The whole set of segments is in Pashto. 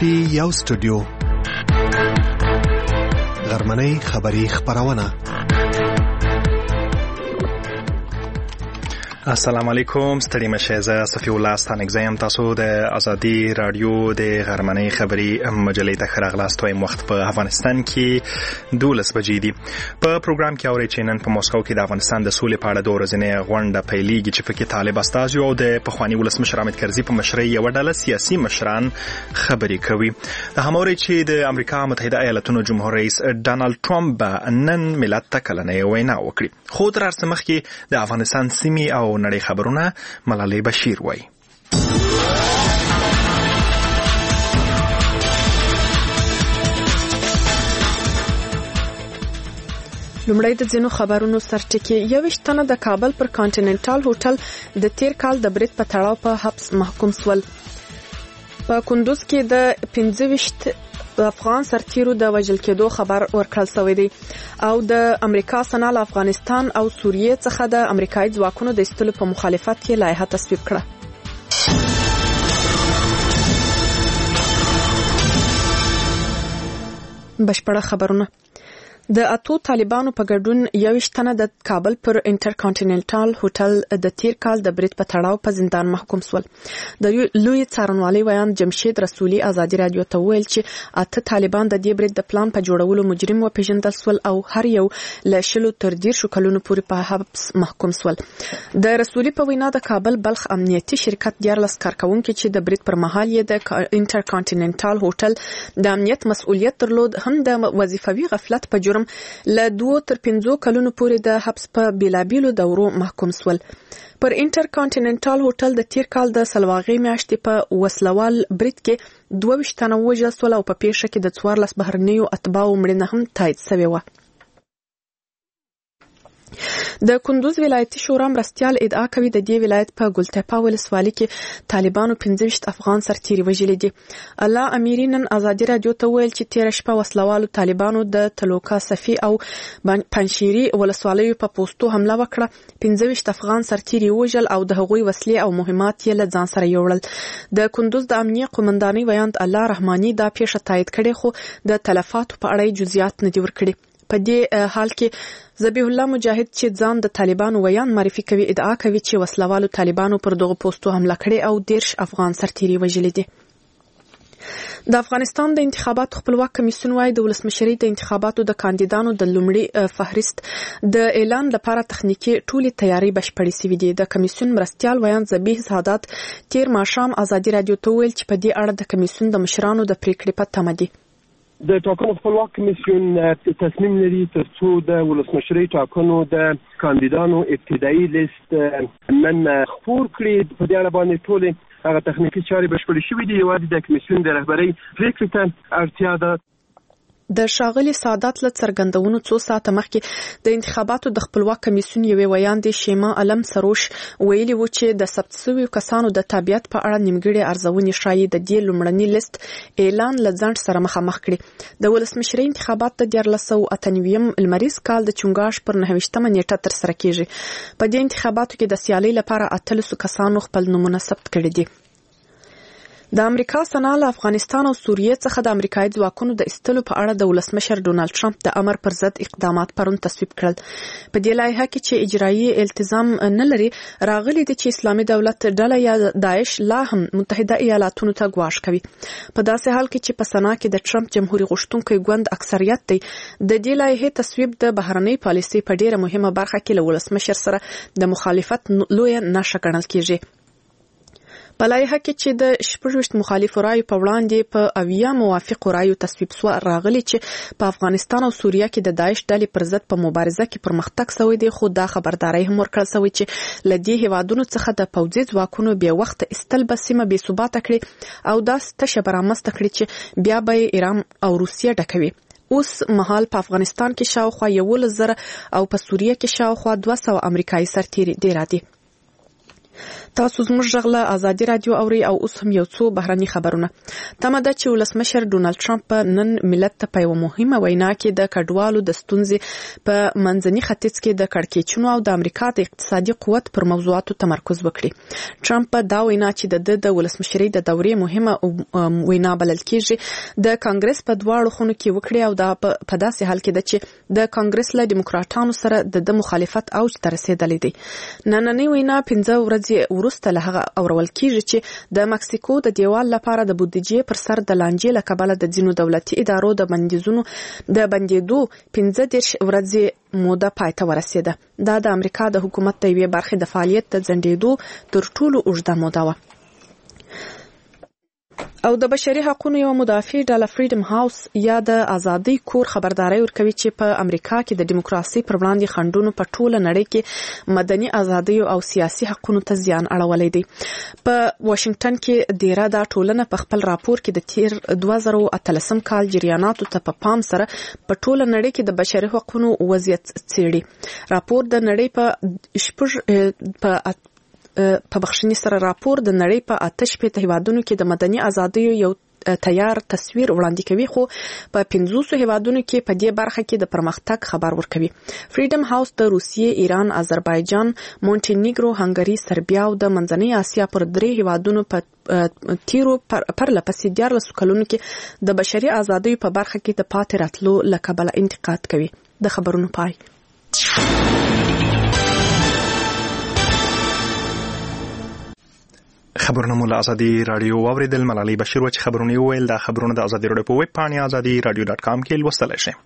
پی یو سټوډیو غرمنۍ خبری خبرونه. السلام علیکم، ستړي مشه. زه صفی الله ستانکزیم. تاسو د ازادي رادیو د غرمنۍ خبری مجلې ته راغلاست. وایم وخت په افغانستان کې 12 بجې دي. په پروګرام کې اوري چې نن په مسکو کې د افغانستان د سولې په اړه د ورځنۍ غونډه پیلېږي چې پکې طالب استازي او د پخوانی ولسمشر حامد کرزي په مشرۍ یو ډله سیاسي مشران خبرې کوي. د هموري چې د امریکا متحده ایالاتونو جمهور رئیس ډانلډ ټرمپ نن ملت ته کلنۍ وینا وکړي. خو تر څه مخکې د افغانستان سیمې او نړۍ خبرونه ملالۍ بشیر وای. لومړی د ځینو خبرونو سرټکی. 21 تنه د کابل پر کانټیننټال هوټل د تیر کال د برید په تړاو په حبس محکوم شول. په کندوز کې د 25 افغان سرتیرو د وژل کېدو خبر ورکړل شوی دی او د امریکا سنال افغانستان او سوریه څخه د امریکایي ځواکونو د ایستلو په مخالفت کې لایحه تصویب کړه. بشپړه خبرونه. د اتو طالبانو په ګډون 21 تنه د کابل پر انټرکانټیننټال هوټل د تیر کال د برید په تړاو په زندان محکوم شول. د لوی څارنوالۍ ویان جمشید رسولي ازادي رادیو ته ویل چې اته طالبان د دې برید د پلان په جوړولو مجرم وپېژندل شول او هر یو له 10 تر 13 کلونو پورې په حبس محکوم شول. د رسولي په وینا د کابل بلخ امنیتي شرکت 14 کارکونکو چې د برید پر مهال یې د انټرکانټیننټال هوټل د امنیت مسؤلیت درلود هم د وظیفوي غفلت په له 2 تر 5 کلونو پورې د حبس په بیلابیلو دورو محکوم شول. پر انټرکانټیننټال هوټل د تیر کال د سلواغې میاشتې په وسلوال برید کې 22 تنه وژل شول او په پیښه کې د 14 بهرنیو اتباعو مړینه هم تایید شوې وه. د کندوز ولایتي شورا مرستیال ادعا کوي د دې ولایت په ګلتپا ولسوالۍ کې طالبانو 25 افغان سرتیري وژلي دي. الله امیری نن ازادي رادیو ته ویل چې تیر شپه وسلوالو طالبانو د تلوکا صفي او پنشيري ولسوالیو په پوسټو حمله وکړه. 25 افغان سرتیري وژل او د هغوی وسلې او مهمات یې له ځان سره یوړل. د کندوز د امنیه قومندانۍ ویاند الله رحماني دا پیښه تایید کړي خو د تلفاتو په اړه جزئیات نه دی ورکړي. په دې حال کې ذبیح الله مجاهد چې ځان د طالبانو ویان معرفي کوي ادعا کوي چې وسلوالو طالبانو پر دغه پوسټو حمله کړې او 13 افغان سرتیري وژلي دي. د افغانستان د انتخاباتو خپلواک کمیسیون وايي د ولسمشرۍ د انتخاباتو د کاندیدانو د لومړي فهرست د اعلان لپاره تخنیکی ټولې تیاری بشپړې شوې دي. د کمیسیون مرستیال ویان ذبیح سعادت تیر ماښام ازادي رادیو ته ویل چې په دې اړه د کمیسیون د مشرانو د پریکړې په تمه دي. د ټاکنو خپلواک کمیسیون تصمیم لري ترڅو د ولسمشرۍ ټاکنو د کاندیدانو ابتدایي لیست نن خپور کړي. په دې اړه باندې ټول هغه تخنیکی چارې بشپړې شوې دي. یوازې د کمیسیون د رهبرۍ پریکړې ته اړتیا ده. د ښاغلي سعادت له څرګندونو څو ساعته مخکې د انتخاباتو د خپلواک کمیسیون یوې ویاندې شیما علم سروش ویلي و چې د ثبت شویو کسانو د تابعیت په اړه نیمګړې ارزونې ښایي د دې لومړني لیست اعلان له ځنډ سره مخامخ کړي. د ولسمشرۍ انتخابات د 1498 لمریز کال د چونګاش پر 29 نیټه ترسره کیږي. په دې انتخاباتو کې د سیالۍ لپاره 13 کسانو خپل نومونه ثبت کړي دي. د امریکا سنال افغانستان او سوریه څخه د امریکایي ځواکونو د ایستلو په اړه د ولسمشر ډونالډ ټرمپ د امر پر ضد اقدامات پرون تصویب کړل. په دې لایحه کې چې اجرایي التزام نه لري راغلي دي چې اسلامي دولت ډله یا داعش لا هم متحده ایالاتونو ته ګواښ کوي. په داسې حال کې چې په سنا کې د ټرمپ جمهوریت غوښتونکي ګوند اکثریت دی، د دې لایحې تصویب د بهرنۍ پالیسۍ په ډیره مهمه برخه کې له ولسمشر سره د مخالفت لویه نښه ګڼل کیږي. په لایحه کې چې د 16 مخالفو رایو په وړاندې په 80 موافقو رایو تصویب شو راغلي چې په افغانستان او سوریه کې د داعش ډلې پر ضد په مبارزه کې پرمختګ شوی دی. خو دا خبرداري هم ورکړل شوی چې لدې هیوادونو څخه د پوځي ځواکونو بیا وخت استل به سیمه بې ثبات کړي او دا ستشه برامست کړي چې بیا به ایران او روسیه ډکوي. اوس مهال په افغانستان کې شاوخوا 11,000 او په سوریه کې شاوخوا 200 امریکایي سرتیري ډیر دي. تاسو زموږ غږ له ازادي رادیو اوري او اوس هم یو څو بهرني خبرونه. تمه ده چې ولسمشر ډونالد ټرمپ نن ملت ته په یوه مهمه وینا کې د کډوالو د ستونزې په منځني ختیځ کې د کړکېچونو او د امریکا د اقتصادي قوت پر موضوعاتو تمرکز وکړي. ټرمپ دا وینا چې د ولسمشرۍ د دورې مهمه وینا بلل کېږي د کانګرس په دواړو خونو کې وکړي او دا په داسې حال کې ده چې د کانګرس له دیموکراتانو سره د مخالفت اوج ته رسېدلی دی. نننۍ وینا 15 ورځې وروسته له هغه اورول کېږي چې د مکسیکو د دیوال لپاره د بودیجې پر سر د لانجې له کبله د ځینو دولتي ادارو د بندیدو 15 ورځې موده پای ته ورسېده. دا د امریکا د حکومت د یوې برخې د فعالیت د ځنډېدو تر ټولو اوږده موده وه. او د بشري حقوقو یو مدافع ډاله فریډم هاوس یا د ازادۍ کور خبرداري ورکوي چې په امریکا کې د دیموکراسي پر وړاندې خنډونو په ټوله نړۍ کې مدني ازادۍ او سیاسي حقوقو ته زیان اړولی دی. په واشنگټن کې دیره دا ټولنه په خپل راپور کې د تیر 2013 کال جریاناتو ته په پام سره په ټوله نړۍ کې د بشري حقوقو وضعیت څېړي. راپور د نړۍ په بخښنې سره راپور د نړۍ په 8 هیوادونو کې د مدني ازادیو یو تیار تصویر وړاندې کوي، خو په 500 هیوادونو کې په دې برخه کې د پرمختګ خبر ورکوي. فریډم هاوس د روسیې، ایران، آذربایجان، مونټینیګرو، هنګري، سربیا او د منځنۍ اسیا پر 3 هیوادونو په تیرو پرلپسې 14 کلونو کې د بشري ازادیو په برخه کې د پاتې راتلو له کبله انتقاد کوي. د خبرونو پای. خبرونه مو له ازادي رادیو واوریدل. ملالۍ بشیر و چې خبرونه ویل. دا خبرونه د ازادي رادیو په ویب پاڼه azadiradio.com کې لوستلی شئ.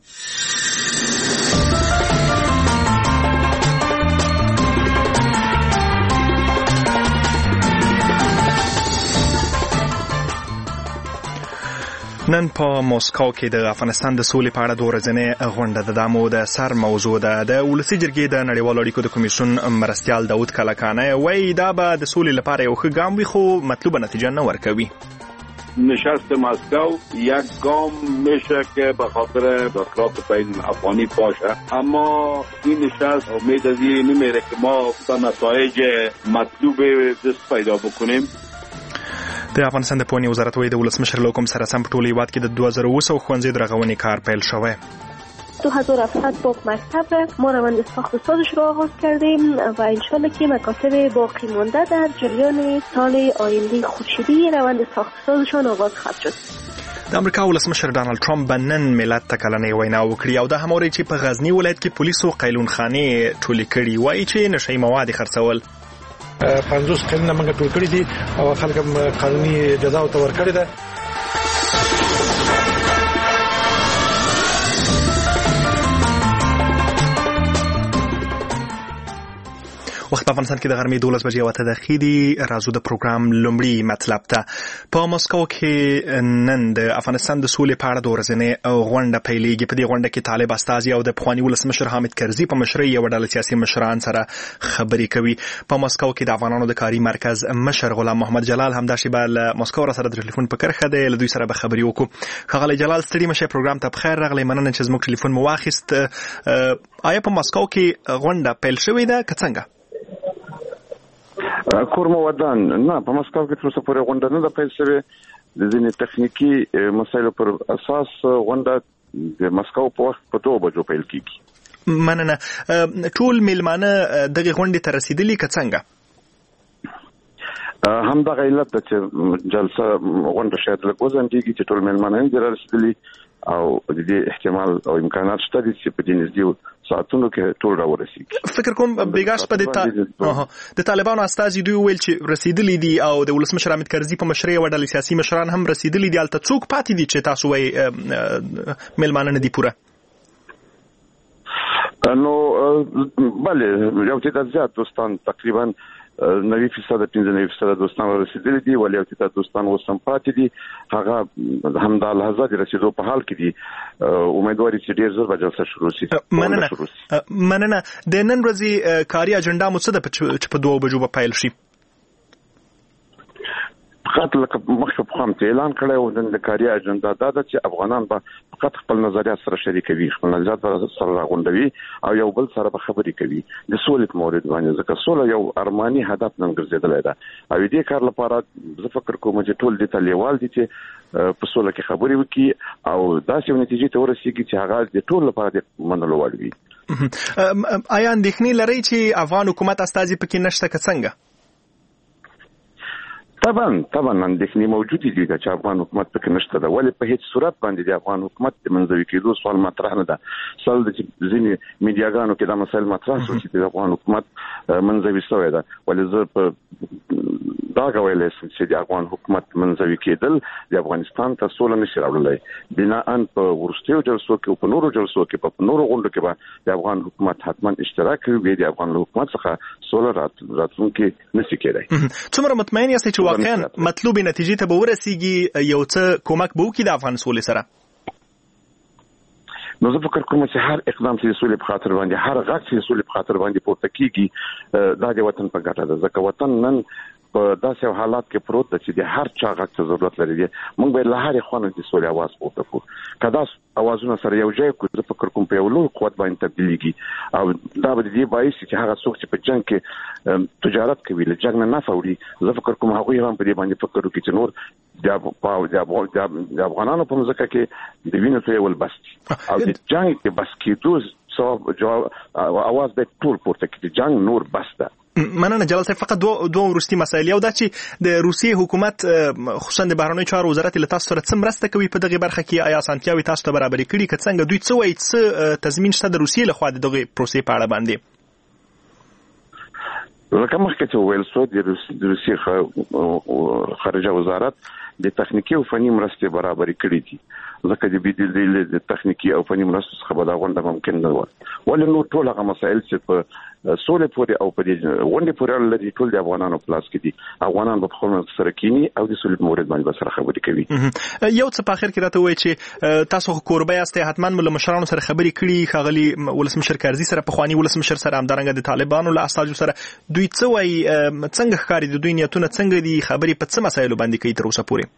نن په موسکو کې د افغانستان د سولې په اړه د ورځنۍ غونډه د دامو د سر موضوع ده. د ولسي جرګې د نړیوالو اړیکو د کمیسیون مرستیال داود کلکانه وایي دا به د سولې لپاره یو ښه ګام وي، خو مطلوبه نتیجه نه ورکوي. نشست مسکو یک گام میشه که به خاطر اطلاعات بین افغانی باشه، اما این نشست امید از این نمیره که ما به نتایج مطلوب دست پیدا بکنیم. د افغانستان د پوهنې وزارت وايي د ولسمشر له حکم سره سم په ټول هیواد کې د 2000 ښوونځیو د رغونې کار پیل شوی. 2700 باغ مکتب ما روند ساخت سازش را آغاز کردیم و انشالله که مکاتب باقی مانده در جریان سال آینده خورشیدی روند ساخت سازشان آغاز خواهد شد. د امریکا ولسمشر ډانلډ ټرمپ بنن ملت ته کلنۍ وینا وکړي او د هموري چې په غزنی ولایت کې پولیسو قیلونخانې ټولې کړي، وایي چې نشي مواد خرڅول 50 کلونه موږ ټول کړی دي او خلک قانوني جزا او تور کړی ده. وخت په افغانستان کې د غرمې 12 بجې او 8 دقیقې دي. راځو د پروګرام لومړی مطلب ته. په موسکو کې نن د افغانستان د سولې په اړه د ورځنۍ غونډه پیلېږي. په دې غونډه کې طالب استازي او د پخواني ولسمشر حامد کرزي په مشرۍ یو ډله سیاسي مشران سره خبرې کوي. په موسکو کې د افغانانو د کاري مرکز مشر غلام محمد جلال هم دا شیبه له موسکو سره د ټلیفون په کرخه دی. له دوی سره به خبرې وکړو. ښاغلی جلال ستړي مشه، پروګرام ته بخیر راغلی. مننه چې زموږ ټلیفون مو واخیست. آیا په موسکو کې غونډه پیل شوې ده که څنګه؟ کورم ودان نه، په مسکو کې تر اوسه پورې غونډه نه ده پیل شوې. د ځینې تخنیکی مسایلو پر اساس غونډه د مسکو په وخت په 2 بجو پیل کیږي. مننه. ټول میلمانه دغه غونډې ته رسیدلي که څنګه؟ همدغه علت ده چې جلسه غونډه شاید لږ وځنډېږي چې ټول میلمانه نه دي رسیدلي او د دې احتمال او امکانات شته چې په دې نږدې ساعتونو کې ټول راورسیږي. فکر کوم بیګاش په د طالبانو استازي دوی ویل چې رسیدلي دي او د ولسمشر حامد کرزي په مشرۍ یو ډله سیاسي مشران هم رسیدلي دي. هلته څوک پاتې دي چې تاسو وایي میلمانه نه دي پوره؟ نو بله، یو تعداد زیات دوستان تقریبا 90% 95% دوستان رسیدلي دي، ولی یو تعداد دوستان اوس هم پاتې دي. هغه همدا لحظه د رسیدو په حال کې دي. امیدواري چې ډیر زر به جلسه شروع شي. مننه. د نن ورځې کاري اجنډا مو څه ده چې په 2 بجو به پیل شي؟ فقط لکه مخکې په خام اعلان کړی او د کاري اجنډا دا ده چې افغانان به فقط خپل نظریات سره شریکوي، خپل نظریات سره راغونډوي او یو بل سره به خبرې کوي د سولې په مورد باندې، ځکه سوله یو ارماني هدف نن ګرځېدلی ده او دې کار لپاره زه فکر کوم چې ټول دې ته لیوال دي چې په سوله کې خبرې وکړي او داسې یو نتیجې ته ورسېږي چې هغه د ټول لپاره د منلو وړ وي. آیا اندېښنې لرئ چې افغان حکومت استازي پکې نشته که څنګه؟ طبعا اندېښنې موجودې دي چې افغان حکومت پکې نشته ده، ولې په هیڅ صورت باندې د افغان حکومت د منځوي کېدو سوال مطرح نه ده. سل د ځینې میډیاګانو کې دا مسایل مطرح شو چې د افغان حکومت منځوي شوی ده، ولې زه په دا ویلی شم چې د افغان حکومت منځوي کېدل د افغانستان ته سوله نشي راوړلی. بناءً په وروستیو جلسو کې او په نورو جلسو کې په نورو غونډو کې به د افغان حکومت حتما اشتراک کوي، بیا د افغان حکومت څخه سوله راتلونکي نشي کېدای. څومره مطمئن یاستئ چې واقعا مطلوبې نتیجې ته به ورسیږي، یو څه کومک به وکړي د افغان سولې سره؟ نو زه فکر کوم چې هر اقدام چې سولې په خاطر باندې، هر غږ چې سولې په خاطر باندې پورته کیږي دا د وطن په ګټه ده، ځکه وطن نن په داسې حالات کې پروت ده چې د هر چا غږ ته ضرورت لري. موږ به له هرې خوا نه د سولې اواز پورته کړو، که دا اوازونه سره یو ځای کړو زه فکر کوم په یو لوی قوت باندې تبدیلېږي او دا به د دې باعث چې هغه څوک چې په جنګ کې تجارت کوي له جنګ نه نفع وړي، زه فکر کوم هغوی هم په دې باندې فکر وکړي چې نور د افغانانو په مځکه کې د وینو تویول بس دي او د جنګ کې بس کېدو اواز به ټول پورته کړي، د جنګ نور بس ده. مننه جلال صاحب. فقط دوه وروستي مسایل، یو دا چې د روسیې حکومت خصوصا د بهرنیو چارو وزارت له تاسو سره څه مرسته کوي په دغه برخه کې؟ آیا اسانتیاوې تاسو ته برابرې کړي که څنګه؟ دوی څه وایي، څه تضمین شته د روسیې لخوا د دغه پروسې په اړه باندې؟ لکه مخکې چې وویل شو د روسیې خارجه وزارت د تخنیکي او فني مرستې برابرې کړي دي، ځکه د بدیل د تخنیکي او فني مرستو څخه به دا غونډه ممکن نه وه. ولې نور ټول هغه مسایل چې په سولې پورې او په دې غونډې پورې اړه لري ټول د افغانانو په لاس کې دي. افغانان به په خپل منځ سره کینی او د سولې په مورد باندې به سره خبرې کوي. یو څه په اخر کې راته وایي چې تاسو کوربه یاستئ، حتما له مشرانو سره خبرې کړي، ښاغلي ولسمشر کرزي سره، پخواني ولسمشر سره، همدارنګه د طالبانو له استازو سره. دوی څه وایي، څنګه ښکاري د دوی نیتونه څنګه دي، خبرې په څه مسایلو باندې کوي تر اوسه پورې؟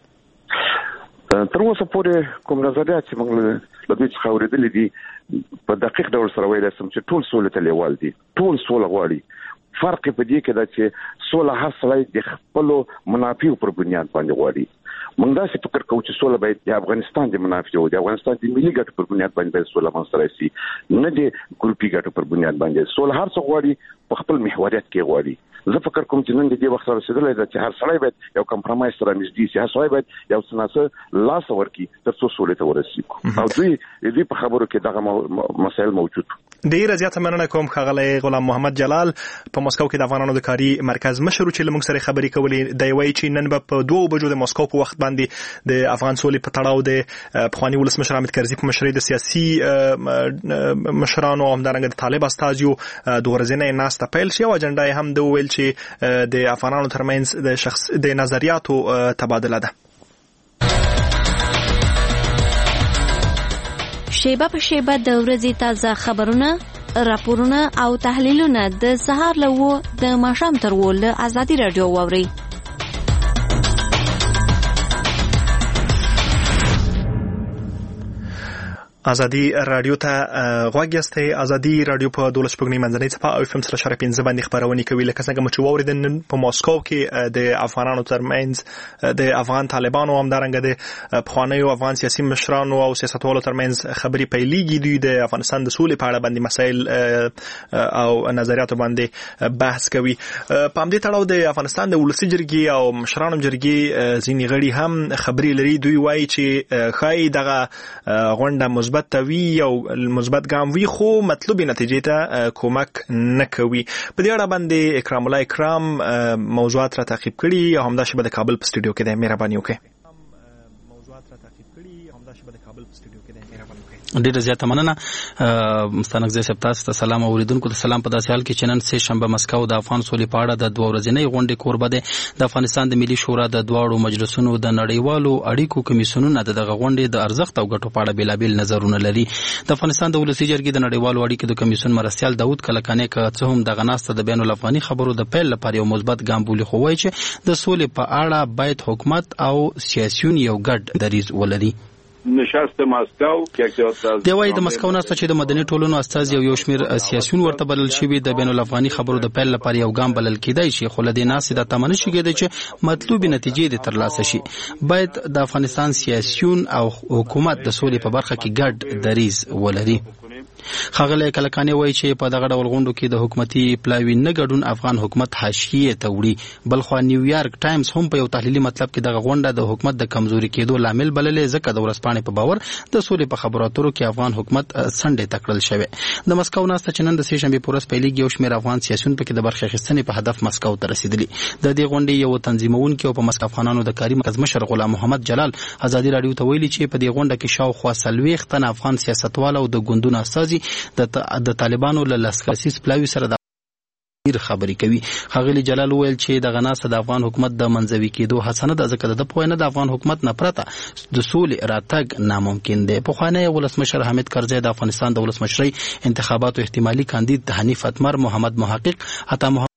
تر اوسه پورې کوم نظریات چې موږ له دوی څخه اورېدلي دي په دقیق ډول سره ویلی شم چې ټول سولې ته لیوال دي، ټول سوله غواړي. فرق په دې کې ده چې سوله هر سړی د خپلو منافعو پر بنیاد باندې غواړي. موږ داسې فکر کوو چې سوله باید د افغانستان د منافعو، د افغانستان د ملي ګټو پر بنیاد باندې باید سوله منځته راشي، نه د ګروپي ګټو پر بنیاد باندې. سوله هر څه غواړي په خپل محوریت کې غواړي. زه فکر کوم چې نن د دې وخت رسیدلی ده چې هر سړی باید یو کمپرمایز سره نږدې شي، هر سړی باید یو څه ناڅه لاس ورکړي تر څو سولې ته ورسېږو او دوی په خبرو کې دغه مسایل موجود. ډیره زیاته مننه کوم ښاغلی غلام محمد جلال په مسکو کې د افغانانو د کاري مرکز مشر چې له موږ سره خبرې کولې. دی وایي چې نن به په 2 بجو د مسکو په وخت باندې د افغان سولې په تړاو د پخواني ولسمشر حامد کرزي په مشرۍ د سیاسي مشرانو او همدارنګه د طالب استازیو د ورځنۍ ناسته پیل شي او اجنډا یې هم د ویل چې د افغانانو ترمنځ د نظریاتو تبادله ده. شیبه په شیبه د ورځې تازه خبرونه، راپورونه او تحلیلونه د سهار له 9 د ماښام تر 10 له ازادي رادیو واورئ. ازادي رادیو ته غوږ یاستئ. ازادي رادیو په 12 شپږنۍ منځنۍ څپه او FM 3.5 باندې خبرونه کوي. لکه څنګه چې واوریدل نن په ماسکو کې د افغانانو ترمنځ د افغان طالبانو همدارنګه د پخوانیو افغان سیاسي مشرانو او سیاستوالو ترمنځ خبرې پیلېږي. دوی د افغانستان د سولې په اړه باندې مسایل او نظریاتو باندې بحث کوي. په همدې تړاو د افغانستان د ولسي جرګې او مشرانو جرګې ځینې غړي هم خبرې لري. دوی وایي چې ښایي دغه غونډه مثبت توی او مثبت ګام وی خو مطلوبې نتیجې ته کومک نه کوي. په دې اړه باندې اکرام الله اکرام موضوعات را تعقیب کړي او همداشبه د کابل په سټوډیو کې د مهرباني وکړي. ډیره زیاته مننه مستانکزی صاحب، تاسو ته سلام اوریدونکو ته سلام. په داسې حال کې چې نن سه شنبه مسکو د افغان سولې په اړه د 2 ورځنۍ غونډې کوربه ده. د افغانستان د ملي شورا د دواړو مجلسونو د نړیوالو اړیکو کمیسیونونه دغه غونډې د ارزښت او ګټو په اړه بیلابیل نظرونه لري. د افغانستان د ولسی جرګې د نړیوالو اړیکو د کمیسیون مرستیال داود کلکانې که څه هم دغه ناسته د بین الافغاني خبرو د پیل لپاره یو مثبت ګام بولي، خو وایي چې د سولې په اړه باید حکومت او سیاسيون یو ګډ دریځ ولري. نشست مسکو دی وایي د مسکو ناسته چې د مدني ټولنو استازي او یو شمېر سیاسيون ورته بلل شوي د بین الافغاني خبرو د پیل لپاره یو ګام بلل کېدای شي، خو له دې ناستې دا تمه نه شي کېدای چې مطلوبې نتیجې دې ترلاسه شي. باید د افغانستان سیاسيون او حکومت د سولې په برخه کې ګډ دریځ ولري. ښاغلی کلکانې وایي چې په دغه ډول غونډو کې د حکومتي پلاوي نه ګډون افغان حکومت حاشیې ته وړي. بلخوا نیویارک ټایمز هم په یو تحلیلي مطلب کې دغه غونډه د حکومت د کمزوري کېدو لامل بللې، ځکه د ورځپاڼې په باور د سولې په خبرو اترو کې افغان حکومت څنډې ته کړل شوی. د مسکو ناسته چې نن د سه شنبې په ورځ پیلېږي، یو شمېر افغان سیاسیون پکې د برخې اخیستنې په هدف مسکو ته رسېدلي. د دې غونډې یو تنظیمونکی او په مسکو افغانانو د کاري مرکز مشر غلام محمد جلال ازادي رادیو ته ویلي چې په دې غونډه کې شاوخوا 40 تنه افغان سیاستوال او د ګوندونو استازي د طالبانو له لاسکاسیس پلاوي سره د خبرې کوي. ښاغلي جلال ویل چې د غناسه د افغان حکومت د منځوي کېدو هڅه نه ده، ځکه د پوهنه د افغان حکومت نه پرته د سولې راتګ ناممکن دی. پخوانی ولسمشر حامد کرزی د افغانستان د ولسمشرۍ انتخاباتو احتمالي کاندید حنیف اتمر، محمد محقق، عطا محمد،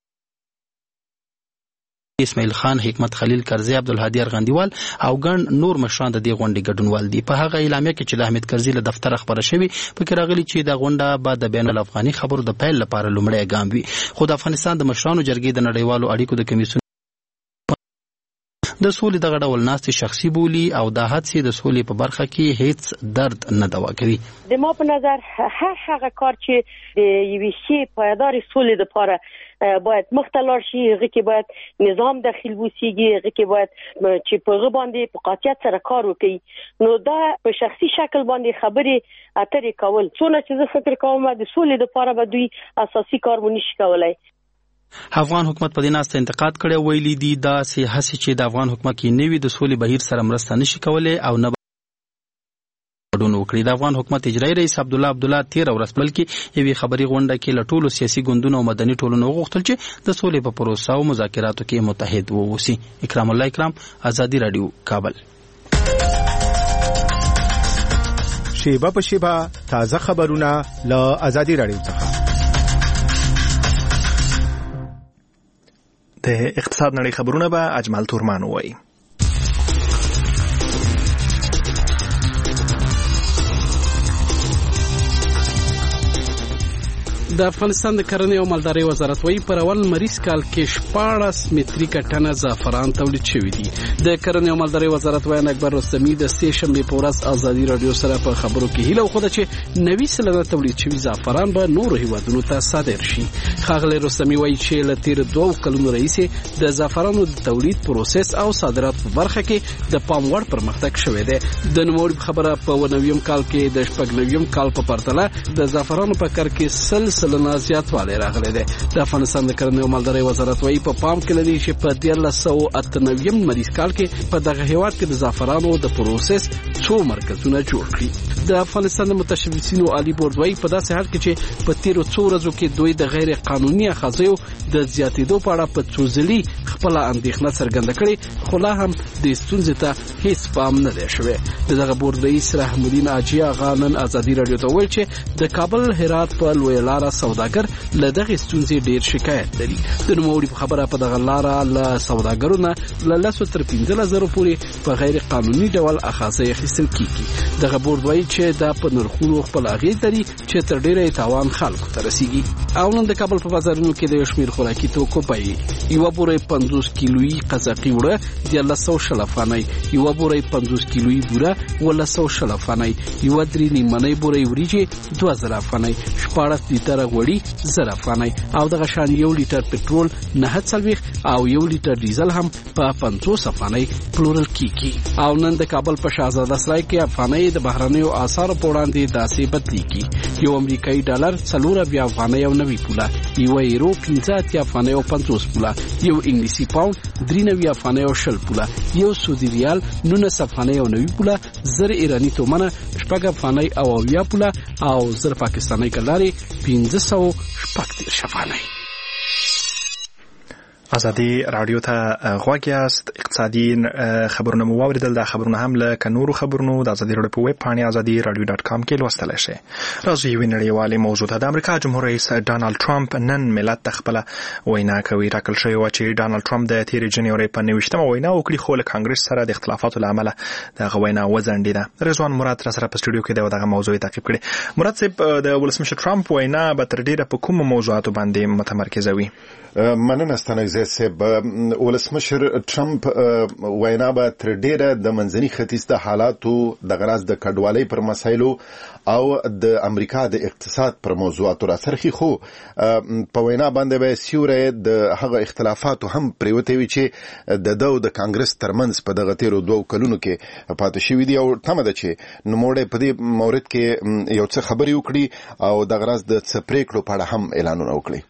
اسماعیل خان، حکمت خلیل کرزی، عبدالهادي ارغندیوال او ګڼ نور مشران د دې غونډې ګډونوال دي. په هغه اعلامیه کې چې د حامد کرزي له دفتره خبره شوې پکې راغلي چې د غونډه به د بین الافغاني خبرو د پیل لپاره لومړی ګام وي، خو د افغانستان د مشرانو جرګې د نړیوالو اړیکو د کمیسیون د سولې دغه ډول ناستې شخصي بولي او دا هڅې د سولې په برخه کې هیڅ درد نه دوا کوي. د ما په نظر هغه کار چې د یوې ښې پایدارې سولې لپاره باید مختلار شي، هغه کې باید نظام داخل وسیږي، هغه کې باید چې په هغه باندې په قاطعیت سره کار وکړي. نو دا په شخصي شکل باندې خبرې اترې کول، څونه چې زه فکر کوم د سولې لپاره به دوی اساسي کار ونشي کولای. افغان حکومت په دې ناسته انتقاد کړی، ویلي دي دا سه هڅې چې د افغان حکومت کې نوي د سولې بهیر سره مرسته نشي کولای او نه ګډون وکړي. د افغان حکومت اجرایي رئیس عبدالله 13 ورځ بلکې یوې خبري غونډه کې له ټولو سیاسي ګوندونو او مدني ټولنو وغوښتل چې د سولې په پروسه او مذاکراتو کې متحد ووسي. اکرام الله اکرام، ازادي رادیو، کابل. شیبه په شیبه تازه خبرونه له ازادي رادیو څخه. د اقتصاد نړۍ خبرونه به اجمل تورمان وایي. د افغانستان د کرنې او مالدارۍ وزارت وايي پر اول مریض کال کې 14 متریکه ټنه زعفران تولید شوی دي. د کرنې او مالدارۍ وزارت وایي اکبر رستمی د سه شنبې په ورځ ازادي رادیو سره په خبرو کې هیله وکړه چې 90% تولید شوی زعفران به نورو هیوادونو ته صادر شي. ښاغلی رستمی وايي چې له تیر 2 کلونو راهیسې د زعفرانو د تولید پروسس او صادرات په برخه کې د پام وړ پرمختګ شوی دی. د نوموړي خبره په 90م کال کې د 90م کال په پرتله د زعفرانو په کار کې سلنه زیاتوالی راغلی دی. د افغانستان د کرنې او مالدارۍ وزارت وايي په پام کې لري چې په 1998 مریض کال کې په دغه هیواد کې د زعفرانو د پروسس 2 مرکزونه جوړ کړي. د افغانستان د متشبثینو عالی بورډ وايي په داسې حال کې چې په تیرو 2 ورځو کې دوی د غیر قانوني اخاذیو د زیاتېدو په اړه په څوزلي خپل اندېښنه څرګنده کړې، خو لا هم د ستونزې ته هیڅ پام نه دی شوی. دغه بورډ رئیس رحم الدین اجي اغا نن ازادي رادیو ته ویل چې د کابل هرات په لوی لاره سوداګر له دغه ستونزې ډیر شکایت لري. د نوموړي په خبره په دغه لاره له سوداګرو نه له 10 تر 15,000 پورې په غیر قانوني ډول اخاذه اخیستل کیږي. دغه بورډ وايي چې دا په نرخونو خپل اغېز لري چې تر ډیره تاوان خلکو ته رسیږي. او نن د کابل په بازارونو کې د شمیر خوراکي توکو بیې یو بورې 50 کیلویي قزاقي وړه د 1100 افغانۍ، یو بورې 50 کیلویي بوره 1100 افغانۍ، یو درې نیمه بورې وریجې 2000 افغانۍ، 14 لیټر غوړي 1000 افغانۍ او دغه شان 1 لیټر پټرول 940 او 1 لیټر ډیزل هم په 50 افغانۍ پلورل کیږي. او نن د کابل په شاهزاده سرای کې افغانۍ د بهرنیو اسعارو په وړاندې داسې بدلیږي. یو امریکایي ډالر 4 افغانۍ او 90 پوله، یو یورو 15 افغانۍ او 50 پوله، یو انګلیسي پاوند 93 افغانۍ او 20 پوله، یو سعودي ریال 19 افغانۍ او 90 پوله، 1000 ایرانی تومنه 6 افغانۍ او 20 پوله او 1000 پاکستاني کلاري 540 افغانۍ. ازادي رادیو ته غوږ یاست. اقتصادي خبرونه مو واوریدل. دا خبرونه هم له نورو خبرونو د ازادي رادیو په ویب پاڼه azadi.radio.com کې لوستلی شئ. راځو یوې نړیوالې موضوع ته. د امریکا جمهور رئیس ډانلډ ټرمپ نن ملت ته خپله وینا کوي. ټاکل شوې وه چې ډانلډ ټرمپ د تېرې جنورۍ په 29مه وینا وکړي، خو له کانګرس سره د اختلافاتو له امله دغه وینا وځنډېده. رضوان مراد را سره په سټوډیو کې دغه موضوع تعقیب کړي. مراد صاحب، د ولسمشر ټرمپ وینا به تر ډېره په کومو موضوعاتو باندې متمرکزه وي؟ مننه ستانه صاحب. ولسمشر ټرمپ وینا به تر ډیره د منځني ختیځ د حالاتو د غراز د کډوالۍ پر مسایلو او د امریکا د اقتصاد پر موضوعاتو راڅرخي، خو په وینا باندې به سیوره د هغه اختلافاتو هم پریوته وي چې د کانګرس ترمنځ په دغه تیرو 2 کلونو کې پاتې شوې دي، او تمه ده چې نوموړی په دې مورد کې یو څه خبرې وکړي او د غراز د څه پریکړو په اړه هم اعلانونه وکړي.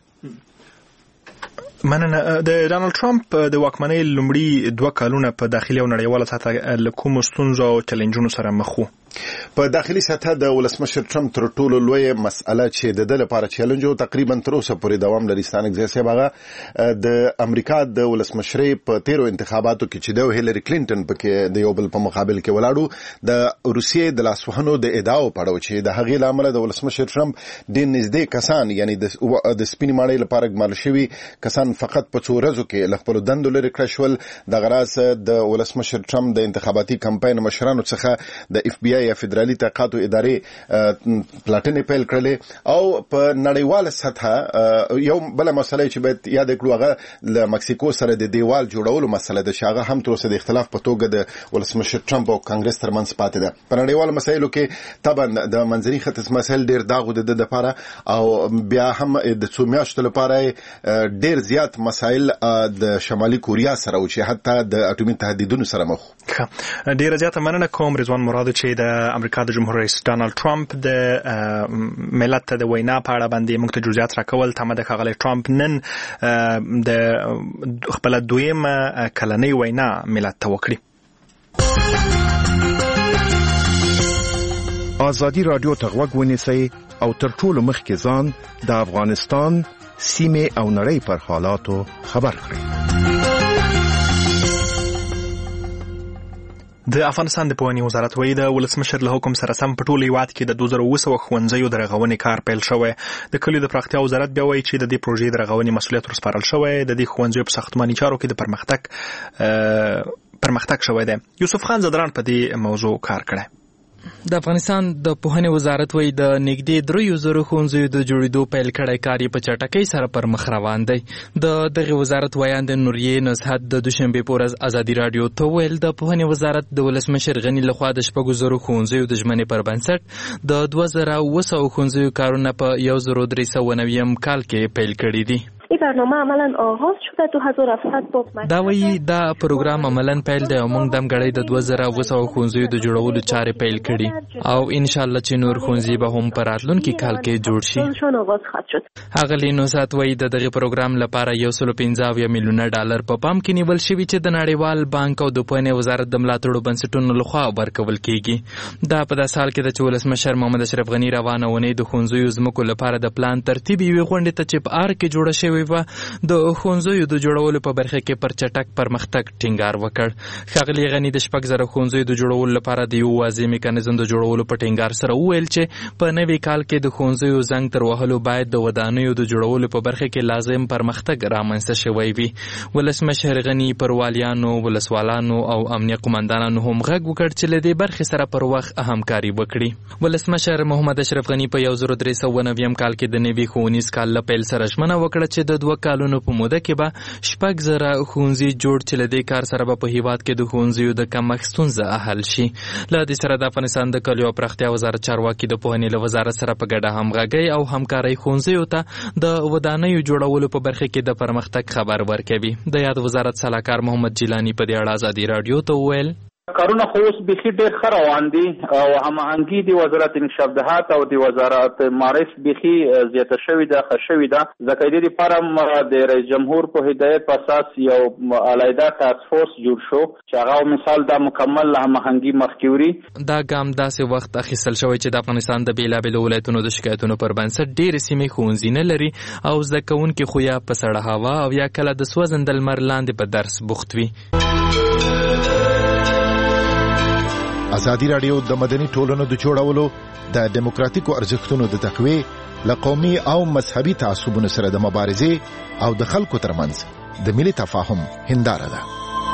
مننه. د ډانلډ ټرمپ د واکمنۍ لومړي 2 کلونه په داخلي او نړیواله سطحه له کومو ستونزو او چیلنجونو سره مخ وو؟ په داخلي سطحه د ولسمشر ټرمپ تر ټولو لوی مسأله چې د دې لپاره چیلنج او تقریبا تر اوسه پورې دوام لري ستانک ځای هغه د امریکا د ولسمشرۍ په تیرو انتخاباتو کې چې د هیلری کلینټن په کې د یو بل په مقابل کې ولاړو د روسیې د لاسوهنو د ادعاو په اړه چې د هغې لامل د ولسمشر ټرمپ د نږدې کسان یعنی د سپینې ماڼۍ لپاره ګمارل شوي کسان فقط په 2 ورځو کې له خپل دندو لرې کړل شول. د غراس د ولسمشر ټرمپ د انتخاباتي کمپاین مشرانو څخه د اف بی آی یا فدرالي تحقیقاتو ادارې پلاټنې پیل کړلې، او په نړیواله سطحه یو بل مسله چې باید یاد کړو هغه له مکسیکو سره د دیوال جوړولو مسله ده چې هغه هم تر اوسه د اختلاف په توګه د ولسمشر ټرمپ او کانګرس ترمنځ پاتې ده. په نړیوالو مسایلو کې طبعا د منځني ختیځ مسایل ډېر داغو د لپاره او بیا هم د څو میاشتو لپاره ډېر زیات مسایل د شمالي کوریا سره او چې حتی د اټومي تهدیدونو سره مخ. ډېر زیات مننه کوم رضوان مراد چې د امریکا د جمهور رئیس ډانلډ ټرمپ د ملت ته د وینا په اړه باندې موږ ته جزئیات راکول. تمه ده ښاغلی ټرمپ نن د خپله 2مه کلنۍ وینا ملت ته وکړي. ازادي رادیو ته غوږ ونیسئ او تر ټولو مخکې ځان د افغانستان، سیمې او نړۍ پر حالاتو خبر کړئ. د افغانستان د پوهنې وزارت وایي د ولسمشر له حکم سره سم په ټول هیواد کې د 2700 ښوونځیو د رغونې کار پیل شوی. د کلیو د پراختیا وزارت بیا وایي چې د دې پروژې د رغونې مسؤلیت ورسپارل شوی. د دې ښوونځیو په ساختماني چارو کې د پرمختګ شوی دی. یوسف خان زدران په دې موضوع کار کړی. د افغانستان د پوهنې وزارت وایي د نږدې 3,000 ښوونځیو د جوړېدو پیل کړی کار یې په چټکۍ سره پر مخ روان دی. د دغه وزارت ویاند نوریه نصحت د دوشنبه په ورځ ازادي رادیو ته ویل د پوهنې وزارت د ولسمشر غني لخوا د 4,000 ښوونځیو د ژمنې پر بنسټ د 2,200 ښوونځیو کارونه په 1,390 کال کې پیل کړي دي. این برنامه عملاً آغاز شده 2007 با دا وایي دا پروګرام عملاً پیل دی او موږ د غړې د 2,200 ښوونځیو د جوړولو چارې پیل کړي او ان شاء الله چې نور ښوونځي به هم په راتلونکي کال کې جوړ شي. هغه لینوسات وایي د دغه پروګرام لپاره 115 میلیونه ډالر په پام کې نیول شوی چې د نړیوال بانک او د پوهنې وزارت د ملاتړو بنسټونو لخوا ورکول کیږي. دا په داسې حال کې د ولسمشر محمد اشرف غني روانه ونې د ښوونځیو ځمکو لپاره د پلان ترتیب یوې غونډې ته چې په آر کې جوړه شوې د ښوونځیو د جوړولو په برخه کې پر چټک پرمختګ ټینګار وکړ. ښاغلي غني د 4,000 ښوونځیو د جوړولو لپاره د یو واضح میکانیزم د جوړولو په ټینګار سره وویل چې په نوي کال کې د ښوونځیو زنګ تر وهلو باید د ودانیو د جوړولو په برخه کې لازم پرمختګ رامنځته شوی وي. ولسمشر غني پر والیانو، ولسوالانو او امنیه قومندانانو هم غږ وکړ چې له دې برخې سره پر وخت همکاري وکړي. ولسمشر محمد اشرف غني په 1,390 کال کې د نوي ښوونیز کال له پیل سره ژمنه وکړه چې د 2 کالونو په موده کې به 6,000 ښوونځي جوړ چې له دې کار سره به په هیواد کې د ښوونځیو د کمښت ستونزه حل شي. له دې سره د افغانستان د کلیو او پراختیا وزارت چارواکي د پوهنې له وزارت سره په ګډه همغږۍ او همکارۍ ښوونځیو ته د ودانیو جوړولو په برخه کې د پرمختګ خبر ورکوي. د یاد وزارت سلاکار محمد جیلانی په دې اړه ازادي رادیو ته وویل کارونه خو اوس بيخي ډېر ښه روان دي او هماهنګي د وزارت انکشاف دهات او د وزارت معارف بيخي زیاته شوې ده، ښه شوې ده. ځکه د دې لپاره د رئیس جمهور په هدایت په اساس یو علیحده ټاسک فورس جوړ شو چې هغه مثال د مکمل هماهنګي مخکوري. دا ګام داسې وخت اخیستل شوی چې د افغانستان د بیلابیلو ولایتونو د شکایتونو پر بنسټ ډېرې سیمې ښوونځي نه لري او زده کوونکي خو یا په سړه هوا او یا کله د سوځنده لمر لاندې په درس بوخت وي. ازادي راډیو د مدني ټولنو د جوړولو د دیموکراتیکو ارزښتونو د تقویې له قومي او مذهبي تعصبونو سره د مبارزې او د خلکو ترمنځ د ملي تفاهم هنداره ده.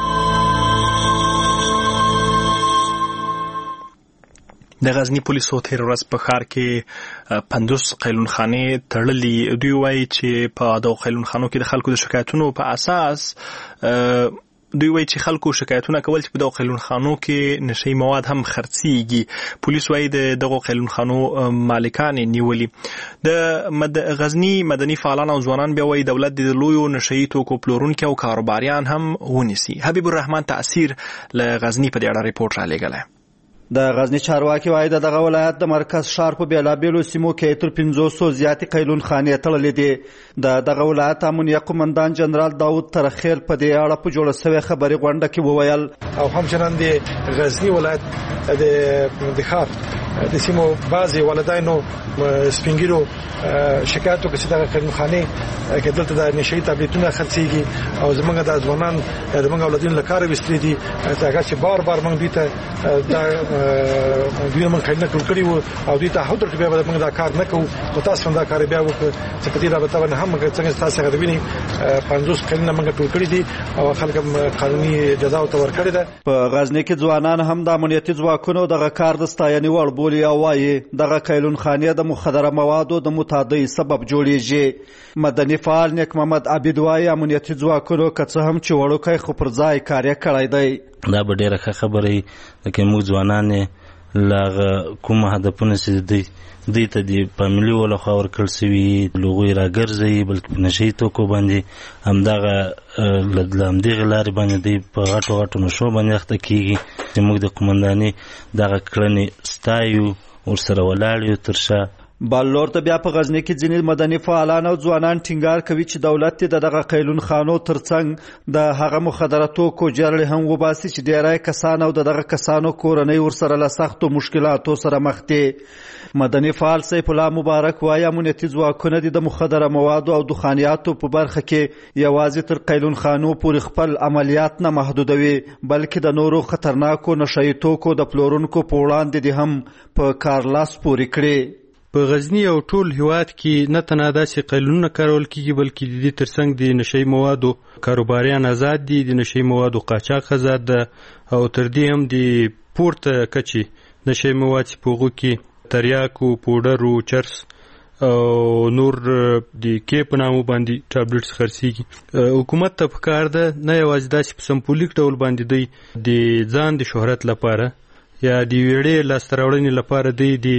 د غزنی پولیسو تیر ورځ په ښار کې 50 قیلونخانې تړلې. دوی وایي چې په دغو قیلونخانو کې د خلکو د شکایتونو په اساس دوی وایي چې خلکو شکایتونه کول چې په دغو قیلونخانو کې نشي مواد هم خرڅيږي. پولیس وایي د دغو قیلونخانو مالکان نیولي. د غزنی مدني فعالان او ځوانان بیا وایي دولت د لویو نشي توکو پلورونکو او کاروباریان هم ونیسي. حبیب الرحمن تاثیر له غزنی په دې اړه ریپورت را لېږلی. د غزنی چارواکي وایي دغه ولایت د مرکز ښار په بیلابیلو سیمو کې تر 500 زیاتې قیلونخانې تړلې دي. دغه ولایت امنیه قومندان جنرال داود ترخیل په دې اړه په جوړه شوې خبري غونډه کې وویل او همچنان د غزنی ولایت د ښار د سیمو بعضي والدینو سپینګیرو شکایت وکړي چې دغه قیلونخانې کې دلته د نشي تابلیتونه خرڅيږي او زمونږ د ځوانان زمونږ اولادین له کار وستري دي چې بار موږ دوی ته دوی موږ کله ټول کړی وو او دوی ته هوتر کې به موږ دا کار نه کوو نو تاسو دا کار بیا وکړئ چې په دې رابطه باندې هم موږ څنګه تاسو غوښتنه ویني 50 کلونه موږ ټول کړی دي او خلک قانوني جزا او تور کړی ده. په غزنی کې ځوانان هم د امنیتي ځواکونو دغه کار د ستاینې وړ بولي او وایي دغه قیلونخانې د مخدره موادو د متعدي سبب جوړیږي. مدني فعال نیک محمد عبید وایي امنیتي ځواکونو که څه هم چې وړوکی خو پر ځای کار یې کړی دی. دا به ډېره ښه خبره وي لکه موږ ځوانان له کومه هدفونه چې دوی ته د فامیلي ولخوا ورکړل سوي لوغوی راګرځوي بلکې په نشي توکو باندې همدغه له همدغې لارې باندې دوی په غټو نشو باندې اخته کېږي چې موږ د قومندانۍ دغه کړنې ستایو ورسره ولاړ یو تر شا. بلور ته بیا په غزنی کې ځینې مدني فعالان او ځوانان ټینګار کوي چې دولت د دغه قیلونخانو ترڅنګ د هغه مخدره توکو جرړې هم وباسي چې ډیری کسان او دغه کسانو کورنۍ ورسره له سختو مشکلاتو سره مخ دي. مدني فعال سیف الله مبارک وایي امنیتي ځواکونه د مخدره موادو او دخانیاتو په برخه کې یوازې تر قیلونخانو پورې خپل عملیات نه محدودوي بلکې د نورو خطرناکو نشهیي توکو د پلورونکو په وړاندې دي هم په کارلاس پورې کړي. په غزنی او ټول هیواد کې نه تنها داسې قیلونونه کارول کیږي بلکې د دې ترڅنګ د نشهیي موادو کاروباریان آزاد دي، د نشهیي موادو قاچاق آزاد ده او تر دې هم د پورته کچې نشهیي مواد چې په هغو کې تریاکو، پوډرو، چرس او نور د کې په نامو باندې ټابلیټس خرڅېږي. حکومت ته پکار ده نه یوازې داسې په سمبولیک ډول باندې دی د ځان د شهرت لپاره یا د ویړې لاسته راوړنې لپاره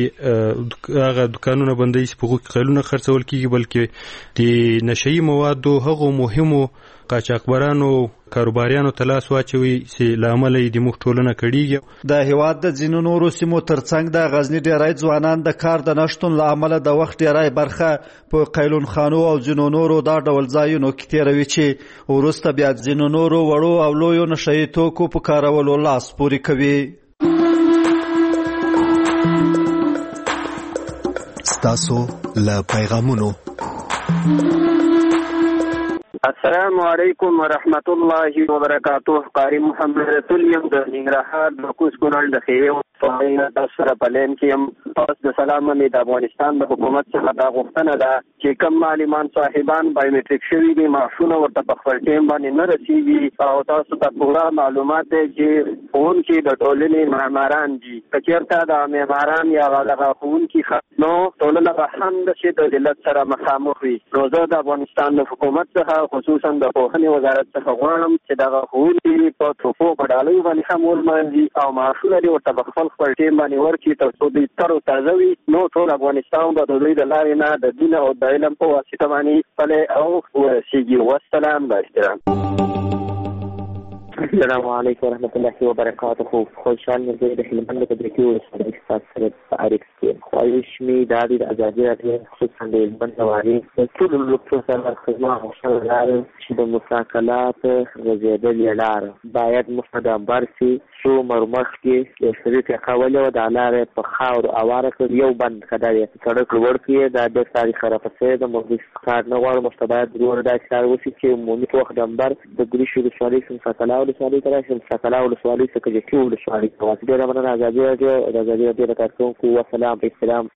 د هغه دکانونه بندوي چې په هغو کې قیلونه خرڅول کېږي بلکې د نشهیي موادو هغو مهمو قاچاقبرانو کاروباریانو ته لاس واچوي چې له امله یې زموږ ټولنه کړېږي. د هېواد د ځینو نورو سیمو ترڅنګ د غزني ډیری ځوانان د کار د نشتون له امله د وخت ډیری برخه په قیلونخانو او ځینو نورو دا ډول ځایونو کې تېروي چې وروسته بیا ځینو نورو وړو او لویو نشهیي توکو په کارولو لاس پورې کوي. ستاسو له پیغامونو. السلام علیکم ورحمت الله وبرکاته. قاری محمد رسول یم د ننګرهار د کوز کونړ د خیوې تاسو سره په لین کې یم. تاسو د سلام مې د افغانستان د حکومت څخه دا غوښتنه ده چې کوم معلمان صاحبان بایومټریک شوي دي معاشونه ورته په خپل ټیم باندې نه رسیږي او تاسو ته پوره معلومات دی چې ښوونکي د ټولنې معماران دي. که چېرته د معماران یا دغه ښوونکي نو ټولنه به هم داسې د ذلت سره مخامخ وي. نو زه د افغانستان د حکومت څخه خصوصا د پوهنې وزارت څخه غواړم چې دغه ښوونکي په توپو په ډالیو باندې هم ولمانځي او معاشونه دې ورته په خپل ټیم باندې ورکړي تر څو دوی تر او تازه وي. نو ټول افغانستان به د دوی د لارې نه د دین او د علم په واسطه باندې پلی او ورسېږي. والسلام با احترام. السلام علیکم ورحمۃ اللہ وبرکاتہ. خوشحال مزه د هلمند په دې کې اوسم استاد سره په اړیکه کې خواهش می د ازادي راډیو خصوصا د هلمند نواري ټول لوکو سره خدمت وشول چې د مساکلات رضیدل لار باید مستدام برسي شو مرمخ کې د شریک قواله او د لارې په خاور اواره کې یو بند کړی سړک ورته د تاریخ راپسې د مجلس کار نه غواړي مستبد ورور د اشاره وسی چې مونږ په وخت دمبر د ګریشو د سوالي مساکلا او د سوالي تر شم مساکلا او د سوالي څخه چې ټول د سوالي په واسطه د باندې ازادي راډیو د کارکونکو والسلام السلام.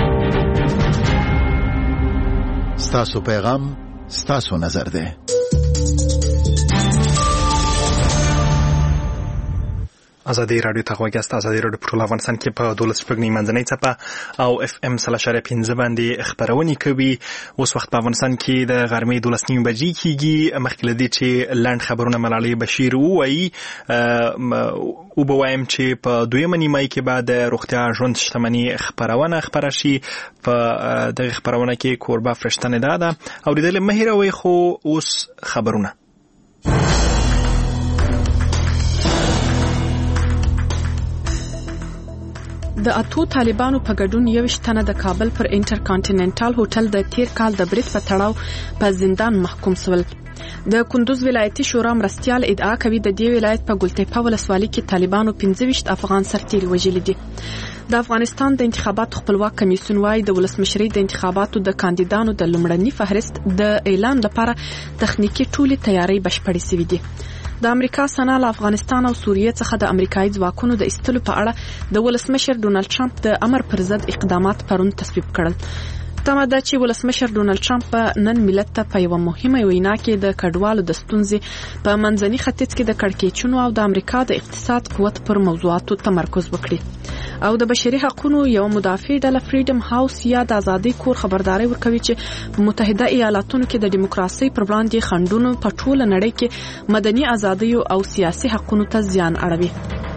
ستاسو پیغام ستاسو نظر ده. ازادي رادیو ته غوږی ازادي رادیو په ټول افغانستان کې په 12 شپږ منځنۍ څپه او اف ام 3.15 باندې خبرونه کوي. اوس وخت په افغانستان کې د غرمې 12 بجې کېږي. مخکې لدی چې لاند خبرونه ملالۍ بشیر وایي او به وایم چې په دویمه نیمایي کې بعد روغتیا ژوند شتمنۍ خبرونه خبره شي. په دغه خبرونه کې کوربه فرشتنه ده او د مهیروي خو اوس خبرونه د اتو طالبانو په ګډون 21 تنه د کابل پر انټرکانټیننټال هوټل د تیر کال د برید په تړاو په زندان محکوم شول. د کندوز ولایتي شورا مرستيال ادعا کوي د دې ولایت په ګلتیپه ولسوالۍ کې طالبانو 15 افغان سرتیري وژلي دي. د افغانستان د انتخاباتو خپلواک کمیسیون وايي د ولسمشرۍ د انتخاباتو د کاندیدانو د لومړني فهرست د اعلان لپاره تخنیکی ټولې تیاری بشپړې شوې دي. د امریکا سنا له افغانستان او سوریه څخه د امریکایي ځواکونو د استلو په اړه د ولسمشر ډونالد ټرمپ د امر پر ضد اقدامات پرون تصویب کړل. تمه ده چې ولسمشر ډونالد ټرمپ نن ملت ته په یو مهمه وینا کې د کډوالو د ستونزې په منځني ختیځ کې د کړکېچونو او د امریکا د اقتصاد قوت پر موضوعاتو تمرکز وکړي. او د بشري حقوقو یو مدافع ډله فریډم هاوس یا د ازادي کور خبرداري ورکوي چې په متحده ایالاتونو کې د دیموکراسي پر وړاندې خنډونو په ټوله نړۍ کې مدني ازادي او سیاسي حقوقو ته زیان اړوي.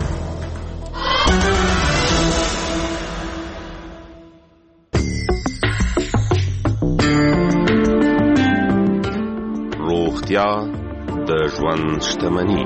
روغتیا د ژوند شتمنی.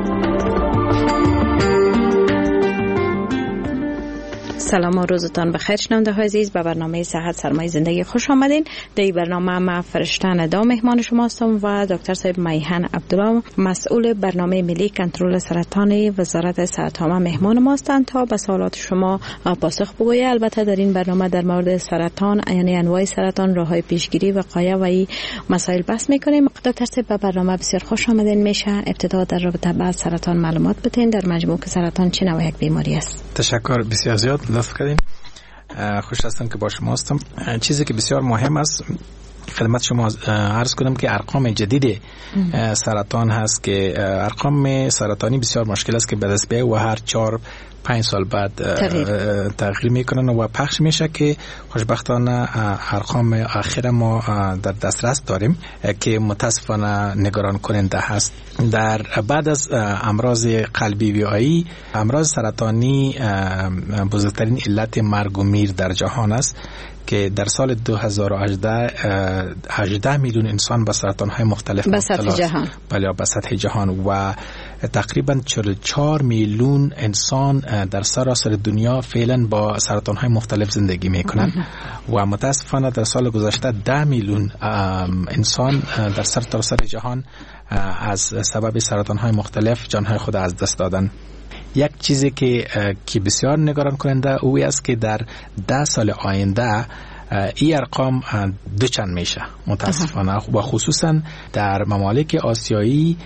سلام و روزتان بخیر شنونده های عزیز، به برنامه صحت سرمایه زندگی خوش آمدین. در این برنامه ما فرشتن دا مهمان شما هستم و دکتر صاحب میهن عبدالله مسئول برنامه ملی کنترل سرطان وزارت صحت عامه مهمان ما هستند تا به سوالات شما پاسخ بگوید. البته در این برنامه در مورد سرطان یعنی انواع سرطان، راههای پیشگیری، وقایع و این مسائل بحث میکنیم. دکتر صاحب به برنامه بسیار خوش آمدین. میشه ابتدا در رابطه با سرطان معلومات بدین؟ در مجموع که سرطان چه نوع یک بیماری است؟ تشکر بسیار زیاد، لطف کردین. خوش هستم که با شما هستم. چیزی که بسیار مهم است خدمت شما عرض کنم که ارقام جدید سرطان هست که ارقام سرطانی بسیار مشکل است که به دست بیاید و هر 4-5 سال بعد تغییر میکنن و پخش میشه که خوشبختانه ارقام آخر ما در دسترس داریم که متاسفانه نگران کننده هست. در بعد از امراض قلبی ویایی، امراض سرطانی بزرگترین علت مرگ و میر در جهان است که در سال 2018 18 میلیون انسان با سرطان‌های مختلف به سطح جهان، بله به سطح جهان، و تقریبا 44 میلیون انسان در سراسر دنیا فعلا با سرطان‌های مختلف زندگی میکنند و متاسفانه در سال گذشته 10 میلیون انسان در سراسر جهان از سبب سرطان‌های مختلف جان‌های خود از دست دادند. یک چیزی که بسیار نگران کننده اوی است که در 10 سال آینده این ارقام دوچند میشه متاسفانه و خصوصا در ممالک آسیایی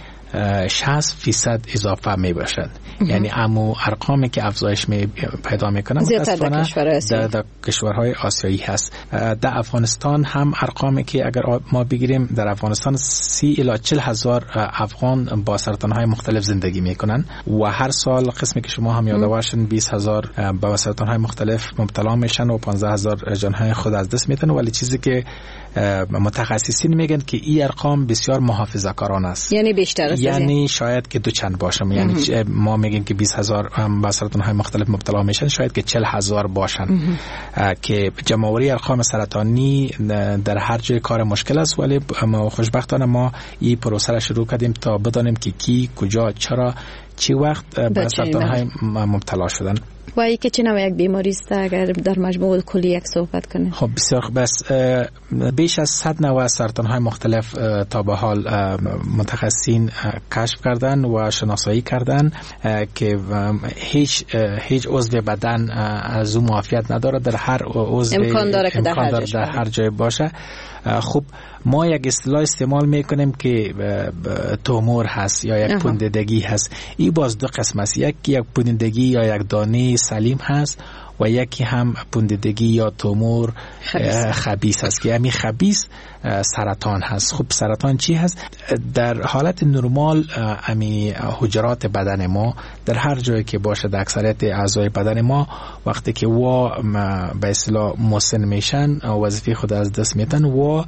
60% اضافه می باشد. یعنی امو ارقامی که افزایش پیدا میکنه متاسفانه در کشورهای آسیایی هست. در افغانستان هم ارقامی که اگر ما بگیریم در افغانستان 30 الی 40 هزار افغان با سرطانهای مختلف زندگی میکنن و هر سال قسمی که شما هم یادآور شدین 20 هزار با سرطانهای مختلف مبتلا میشن و 15 هزار جانهای خود از دست میدن. ولی چیزی که متخصصین میگن که این ارقام بسیار محافظه‌کارانه است، یعنی بیشتر است، یعنی شاید که دو چند باشم، یعنی ما میگیم که 20,000 به سرطان‌های مختلف مبتلا میشن، شاید که 40,000 باشن که جمع‌آوری ارقام سرطانی در هر جای کار مشکل است، ولی ما خوشبختانه ما این پروسه را شروع کردیم تا بدانیم که کی کجا چرا چی وقت به سرطان‌های مبتلا شدن. و ای که چه نوع یک بیماری است اگر در مجموع کلی یک صحبت کنیم؟ خب بسیار خوب است. بیش از 100 نوع سرطان‌های مختلف تا به حال متخصصین کشف کردن و شناسایی کردن که هیچ عضو بدن از اون معافیت نداره، در هر عضو امکان داره که در هر جای باشه. خب ما یک اصطلاح استعمال میکنیم که تومور هست یا یک پوندگی هست. این باز دو قسم است، یک پوندگی یا یک دانه سلیم هست و یکی هم پوندگی یا تومور خبیث هست که همین خبیث سرطان هست. خب سرطان چی هست؟ در حالت نرمال همین حجرات بدن ما در هر جایی که باشه، در اکثریت اعضای بدن ما وقتی که به اصطلاح مسن میشن وظیفه خود از دست میدن و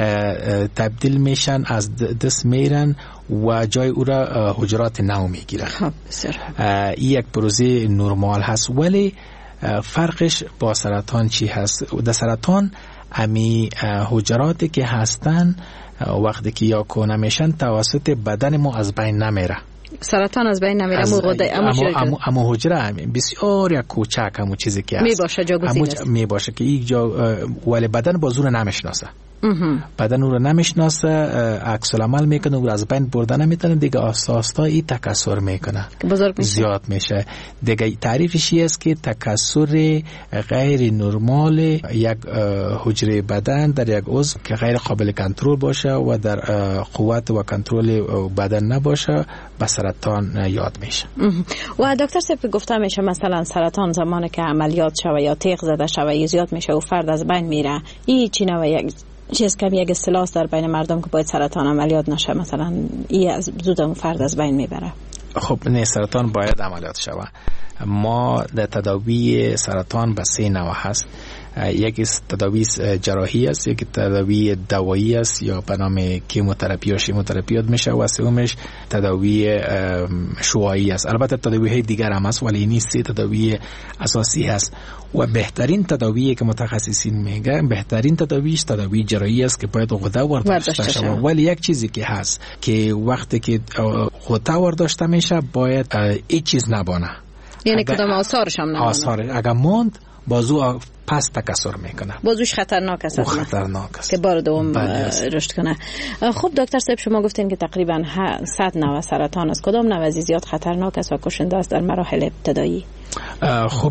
تبدیل میشن، از دست میرن و جای او را حجرات نو میگیرن. این یک پروسه نرمال هست، ولی فرقش با سرطان چی هست؟ در سرطان امی حجراتی که هستن وقتی که یا کونه میشن توسط بدن ما از بین نمیره. سرطان از بین نمیره، اما حجره بسیار یک کوچک همون چیزی که هست میباشه، جاگزین است، میباشه که یک جا، ولی بدن با زور نمیشناسه. بدن او رو نمیشناسه، عکس العمل میکنه، او از بین بردن نمیتونه دیگه، آساستا این تکثر میکنه، زیاد میشه دیگه. تعریفش است که تکثر غیر نرمال یک حجره بدن در یک عضو که غیر قابل کنترل باشه و در قوت و کنترل بدن نباشه به سرطان یاد میشه. و دکتر صاحب گفته میشه مثلا سرطان زمانی که عملیات شوه یا تیغ زده شوه زیاد میشه و فرد از بین میره، این چی نوع یک چیز که یک اصطلاح در بین مردم که باید سرطان عملیات نشه، مثلا این از زود فرد از بین میبره؟ خب نه، سرطان باید عملیات شوه. ما در تداوی سرطان به 3 نوع هست. یکی تداوی جراحی است، یکی تداوی دوایی است یا به نام کیموتراپی یا شیموتراپی یاد میشه، و سومش تداوی شعاعی است. البته تداوی های دیگر هم هست ولی این 3 تداوی اساسی هست. و بهترین تداوی که متخصصین میگن بهترین تداویش تداوی جراحی است که باید غده ورداشته شود. ولی یک چیزی که هست که وقتی که غده ورداشته میشه باید هیچ چیز نبانه، یعنی کدام آثارش هم نبانه. آثار اگر موند بازو پس تکثر میکنه، بازوش خطرناک است، خطرناک است که بار دوم رشد کنه. خب دکتر صاحب شما گفتین که تقریبا 100 نوع سرطان است، کدام نوع زیاد خطرناک است و کشنده است در مراحل ابتدایی؟ خب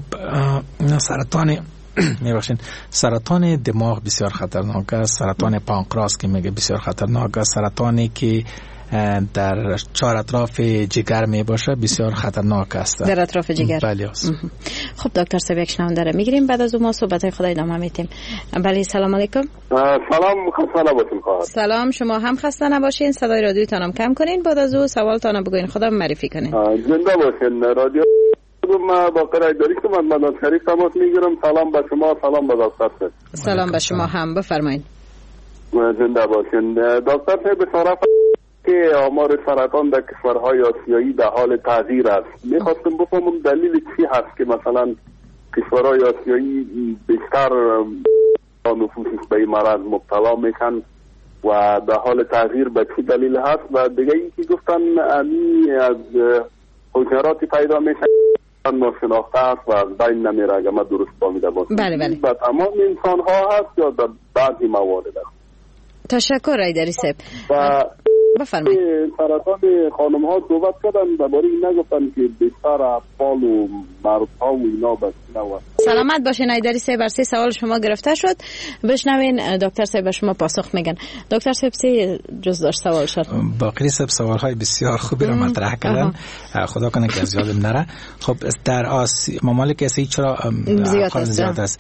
سرطان دماغ بسیار خطرناک است، سرطان پانکراس که میگه بسیار خطرناک است، سرطانی که در 4 اطراف جگر می باشه بسیار خطرناک است. در اطراف جگر؟ بله. خب دکتر صاحب یک شنونده را میگیریم، بعد از اون ما صحبت خدا ادامه میدیم. بله سلام علیکم. سلام، خسته نباشین. سلام، شما هم خسته نباشین، صدای رادیوتان هم کم کنین، بعد از اون سوالتان بگوین، خدا معرفی کنین. زنده باشین. رادیو ما با قرایداری که من مدد شریف تماس میگیرم. سلام به شما، سلام به دکتر. سلام به شما هم، بفرمایید. زنده باشین. دکتر صاحب بشارت که آمار سرطان در کشورهای آسیایی در حال تغییر است. میخواستم بفهمم دلیل چی هست که مثلا کشورهای آسیایی بیشتر نفوسش به این مرض مبتلا میشن و در حال تغییر به چی دلیل هست؟ و دیگه این که گفتن امی از حجراتی پیدا میشن ناشناخته است و از بین نمیره، اگر من درست فهمیده باشم. بله. به تمام انسان ها هست یا در بعضی موارد هست؟ تشکر ایدری صاحب. و بفرمایید. سرطان خانم ها صحبت کردن، درباره این نگفتن که بیشتر اطفال و مردها و اینا بسیار. سلامت باشین ایدری صاحب، بر 3 سوال شما گرفته شد. بشنوین دکتر صاحب شما پاسخ میگن. دکتر صاحب 3 جز داشت سوال شد. باقی صاحب سوال های بسیار خوبی رو مطرح کردن، خدا کنه که از یادم نره. خب در ممالک آسیایی چرا زیاد است؟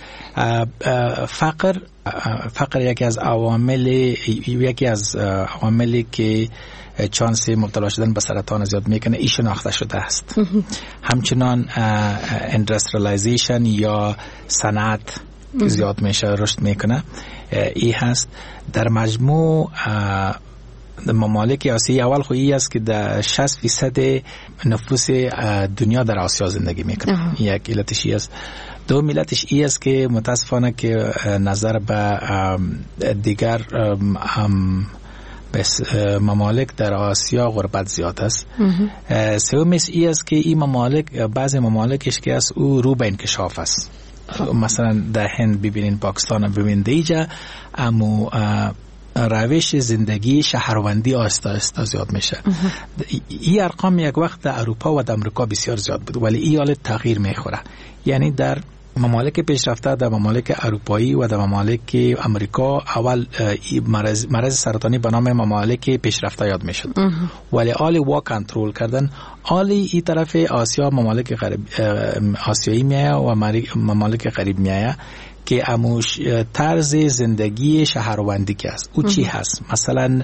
فقر یکی از عواملی که چانس مبتلا شدن به سرطان زیاد میکنه، این شناخته شده است. همچنان اندستریالیزیشن یا صنعت زیاد میشه، رشد میکنه. ای هست. در مجموع ممالک آسیایی اول خویی است که در 60% نفوس دنیا در آسیا زندگی میکنه. یک علتش است. دو علتش ای است که متاسفانه که نظر به دیگر ممالک در آسیا غربت زیاد است. سومیش ای است که این ممالک بعضی ممالکش که است او رو به انکشاف است. مثلا در هند ببینین، پاکستان ببینید، اینجا اما روش زندگی شهروندی آستا زیاد میشه. این ارقام یک وقت در اروپا و در امریکا بسیار زیاد بود، ولی این حالت تغییر میخوره. یعنی در ممالک پیشرفته، در ممالک اروپایی و در ممالک امریکا اول مرض سرطانی به نام ممالک پیشرفته یاد میشد، ولی آلی وا کنترل کردن. آلی این طرف آسیا ممالک آسیایی میایه و ممالک غریب میایه که اموش طرز زندگی شهروندی که است. او چی هست؟ مثلا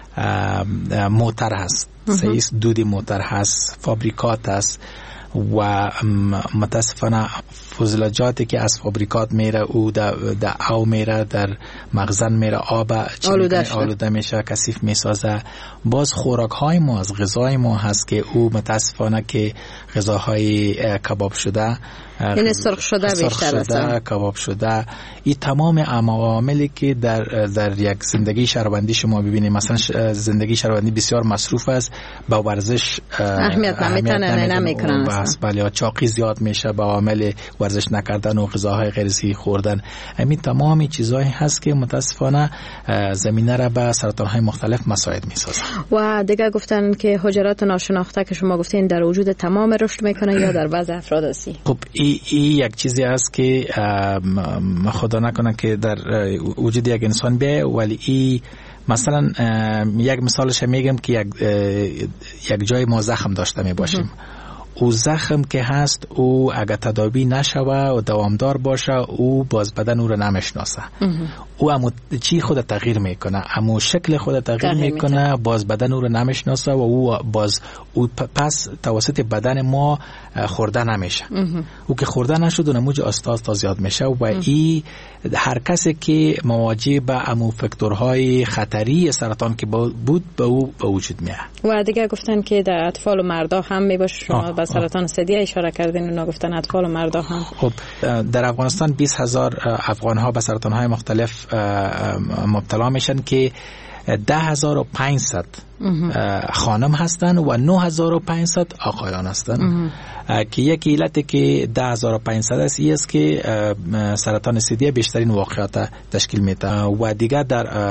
موتر هست، دود موتر هست، فابریکات هست و متاسفانه فضلاجاتی که از فابریکات میره او در او میره، در مخزن میره، آب آلوده میشه، کثیف میسازه. باز خوراک های ما از غذای ما هست که او متاسفانه که غذاهای کباب شده، یعنی سرخ شده بیشتر است، کباب شده. این تمام عواملی که در یک زندگی شهروندی شما ببینید، مثلا زندگی شهروندی بسیار مصروف است، با ورزش اهمیت نمیکنن. بس بله، چاقی زیاد میشه با عامل ورزش نکردن و غذاهای غیر صحی خوردن. همین تمامی چیزایی هست که متاسفانه زمینه را به سرطان‌های مختلف مساعد میسازه. و دیگه گفتن که حجرات ناشناخته که شما گفتین در وجود تمام رشد میکنه یا در بعض افراد است؟ خب این یک چیزی است که خدا نکنه که در وجود یک انسان بیه، ولی این مثلا یک مثالش میگم که یک جای ما زخم داشته می باشیم. او زخم که هست او اگر تداوی نشوه و دوامدار باشه او باز بدن او رو نمیشناسه. او اما چی خود تغییر میکنه، اما شکل خود تغییر میکنه، باز بدن او رو نمیشناسه و او باز او پس توسط بدن ما خورده نمیشه. او که خورده نشد و نموج آستا زیاد میشه و این هر کسی که مواجه به امو فاکتورهای خطری سرطان که بود به او به وجود میاد. و دیگه گفتن که در اطفال و مردا هم میباشه. شما به سرطان ثدی اشاره کردین و گفتن اطفال و مردا هم. خب در افغانستان 20,000 افغان ها به سرطان های مختلف مبتلا میشن که 10,500 خانم هستن و 9,500 آقایان هستن. که یک علت که 10,500 است که سرطان ثدی بیشترین واقعات تشکیل میده و دیگر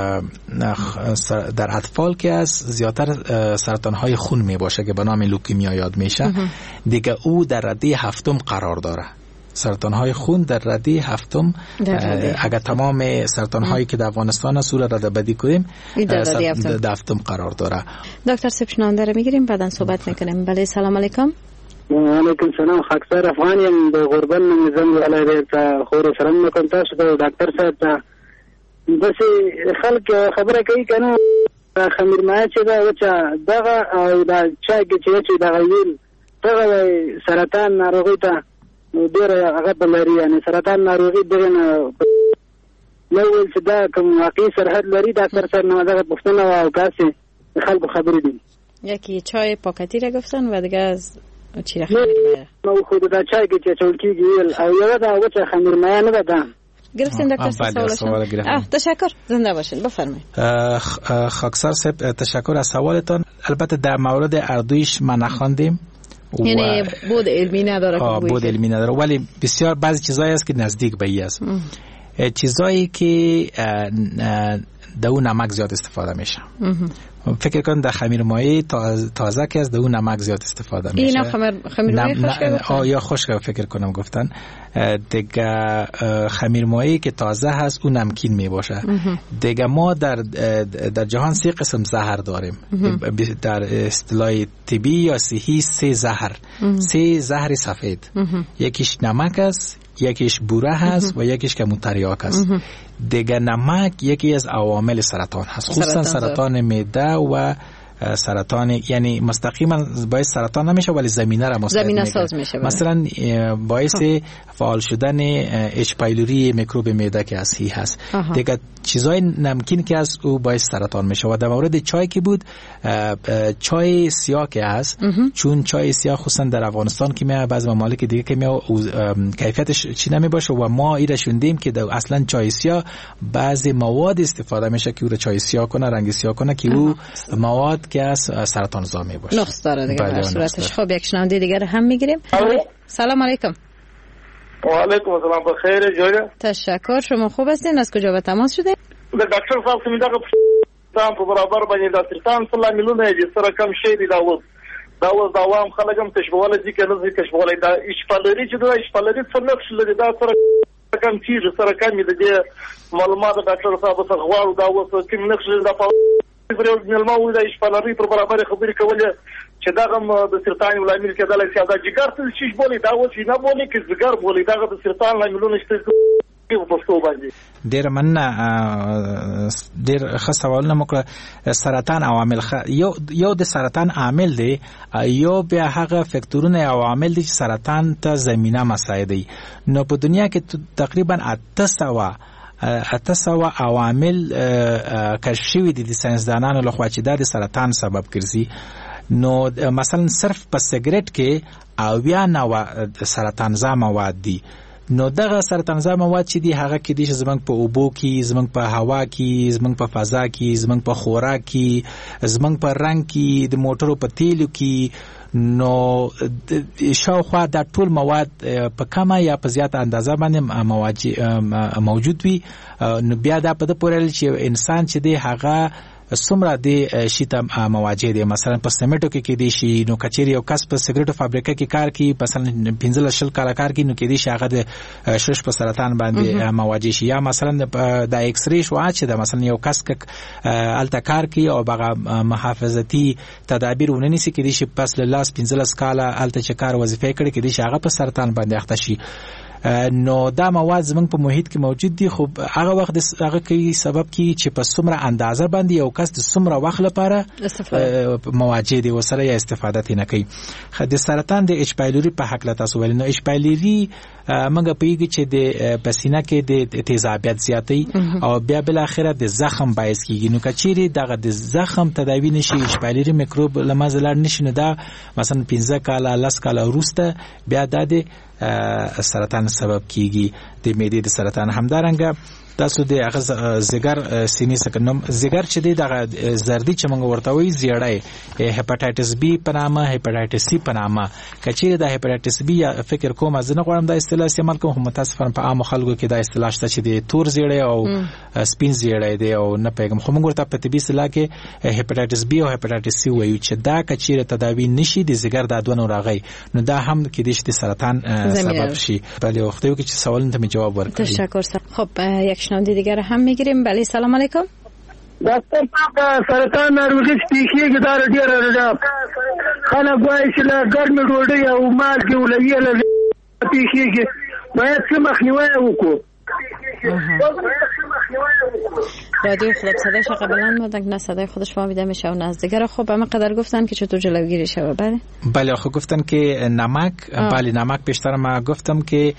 در اطفال که است زیادتر سرطان های خون می باشه که به نام لوکemia یاد میشه. دیگه او در رده هفتم قرار داره. سرطان های خون در رده هفتم. اگر تمام سرطان هایی که در افغانستان است را رده بدی کنیم در هفتم قرار داره. دکتر صاحب شنونده رو میگیریم بعدا صحبت میکنیم. بله سلام علیکم. وعلیکم سلام. خاکسار افغانیم د غربت نظام علی ته خور سلام نکوم تاسو ته ډاکټر صاحب ته بس خلک خبره کوي کنه خمیر ما چې دا وچا دغه او دا چا چې دا ویل دغه سرطان ناروغي ته ډېر هغه بلري، یعنی سرطان ناروغي دغه نو ول چې دا کوم واقعي سرحد لري ډاکټر صاحب نو دغه پښتنه او کاسي خلکو خبرې دي. یکی چای پاکتی را گفتن و دیگه از چی را خمیر مایه نو خود دا چای که چه چولکی گیل او یو دا وچه خمیر مایه نبدا. گرفتین دکتر سوالشون؟ تشکر، زنده باشین، بفرمایید. خاکسار صاحب تشکر از سوالتان. البته در مورد اردویش ما نخواندیم، یعنی بود علمی نداره. بود علمی نداره ولی بسیار بعضی چیزایی است که نزدیک به این است. چیزایی که دو نمک زیاد استفاده میشه. فکر کن در خمیر مایه تازه که از دو نمک زیاد استفاده میشه. اینا خمیر مایه خشک یا خشک فکر کنم گفتن. دیگه خمیر مایه که تازه هست اون نمکین می باشه. دیگه ما در جهان 3 قسم زهر داریم. در اصطلاح طبی یا صحی 3 زهر. 3 زهر سفید. یکیش نمک است، یکیش بوره هست و یکیش که تریاک است. دیگه نمک یکی از عوامل سرطان هست، خصوصا سرطان معده و سرطان، یعنی مستقیما باعث سرطان نمیشه ولی زمینه را زمینه ساز میشه. مثلا باعث فعال شدن اچ پایلوری میکروب معده که اصلی هست. دیگه چیزای نمکین که از او باعث سرطان میشه. و در مورد چای که بود، چای سیاه که هست، چون چای سیاه خصوصا در افغانستان که میاد، بعضی ممالک دیگه که میاد کیفیتش چی نمیباشه و ما ایره شوندیم که اصلا چای سیاه بعضی مواد استفاده میشه که او را چای سیاه کنه، رنگ سیاه کنه که او مواد که از سرطان زا میباشه. نقص داره دیگه در صورتش. خب یک شنونده دیگه هم میگیریم. سلام علیکم. و علیکم السلام. بخیر جویا. تشکر. شما خوب هستین؟ از کجا به تماس شدید؟ دکتر صاحب سمیداغه تام په برابر باندې د سرطان سره ملونه دي سره کم شي دي دا وام خلګم تشبوله دي کنه دي تشبوله دا اشپالري چې دا اشپالري څه نقش لري دا سره کم چیز سره کم دي معلومات ډاکټر صاحب څخه غواړو دا اوس کوم نقش لري دا په نلمو د اشپالري پر برابر خبرې کولې چې دا هم د سرطان ولامل کې دلته چې دا جګر څه شي بولي دا اوس نه بولي کې جګر بولي دا د سرطان لاملونه شته. ډیر مننه، ډیر ښه سوالونه مو کړه. سرطان عوامل یو د سرطان عامل دی، یو بیا هغه فکتورونه او عوامل دي چې سرطان ته زمينه مساعدي. نو په دنیا کې تقریبا 800 عوامل کشف شوي دي د ساينسدانانو لخوا چې دا د سرطان سبب ګرځي. نو مثلا صرف په سیګریټ کې 90 سرطان زا مواد دي. نو دغه سرطان زا مواد چې دي هغه کې دي چې زمونږ په اوبو کې، زمونږ په هوا کې، زمونږ په فضا کې، زمونږ په خوراک کې، زمونږ په رنګ کې، د موټرو په تیلو کې. نو شاوخوا دا ټول مواد په کمه یا په زیاته اندازه باندې موجود وي. نو بیا دا په د پورې چې انسان چې دی هغه څومره د شیته مواجه دي. مثلا په سیمټو کې دي شي، نو کچېری یو کس په سیګریټو فابریکه کې کار کوي، مثلا 15 کال کار کوي، نو کې دي شي هغه د شش په سرطان باندې مواجه شي. یا مثلا د ایکس ری شو چې د مثلا یو کس الته کار کوي او هغه محافظتي تدابیر وننسي کې دي شي پس له 15 کال الته چې کار وظیفه کوي کې دي شي هغه په سرطان باندې اخته شي. نو دا مواد زمونږ په محیط کې موجود دي، خو هغه وخت هغه کې سبب کی چې په څومره اندازه باندې یو کس د څومره وخت لپاره مواجه دي وسره یا استفاده نه کوي. د سرطان د اچ پایلوری په حق لا تاسو ول. نو اچ پایلوری موږ پیږي چې د پسینه کې د تیزابیت زیاتی او بیا بل اخره د زخم باعث کیږي. نو کچيري دغه د زخم تداوی نشي، اچ پایلوری میکروب لمازلار نشي، نه دا مثلا 15 کال 10 کال وروسته بیا د سرطان سبب کیږي. د معدې د سرطان همدارنګه تاسو د هغه زګر سینې سکنم زګر چې د زردی چې موږ ورته وی زیړای هپاتایټس بی په نامه، هپاتایټس سی په نامه. کچېره د هپاتایټس بی یا فکر کوم از نه غواړم د اصطلاح استعمال کوم، هم متاسفانه په عام خلکو کې د اصطلاح شته چې د تور زیړای او سپین زیړای دی او نه پیغام خو موږ ورته په طبي اصطلاح کې هپاتایټس بی او هپاتایټس سی وایو چې دا کچېره تداوی نشي د زګر د ادوانو راغی. نو دا هم کې د سرطان سبب شي. بله وخت یو کې سوال ته جواب ورکړم. تشکر. خب یک شنونده دیگر هم میگیریم. بله سلام علیکم. دکتر صاحب سرطان ناروغي سپیشي دار ډیر راځي. خلک وایي چې لا ګرم ډوډۍ او مالګه ولې له سپیشي باید څه مخنیوي وکړو. رادیو خودت صدایش قبلا مادن نه صدای خودش فهمیده میشه و نزدیکه. خب اما قدر گفتن که چطور جلوگیری شه. بله خب گفتن که نمک، بله نمک بیشتر ما گفتم که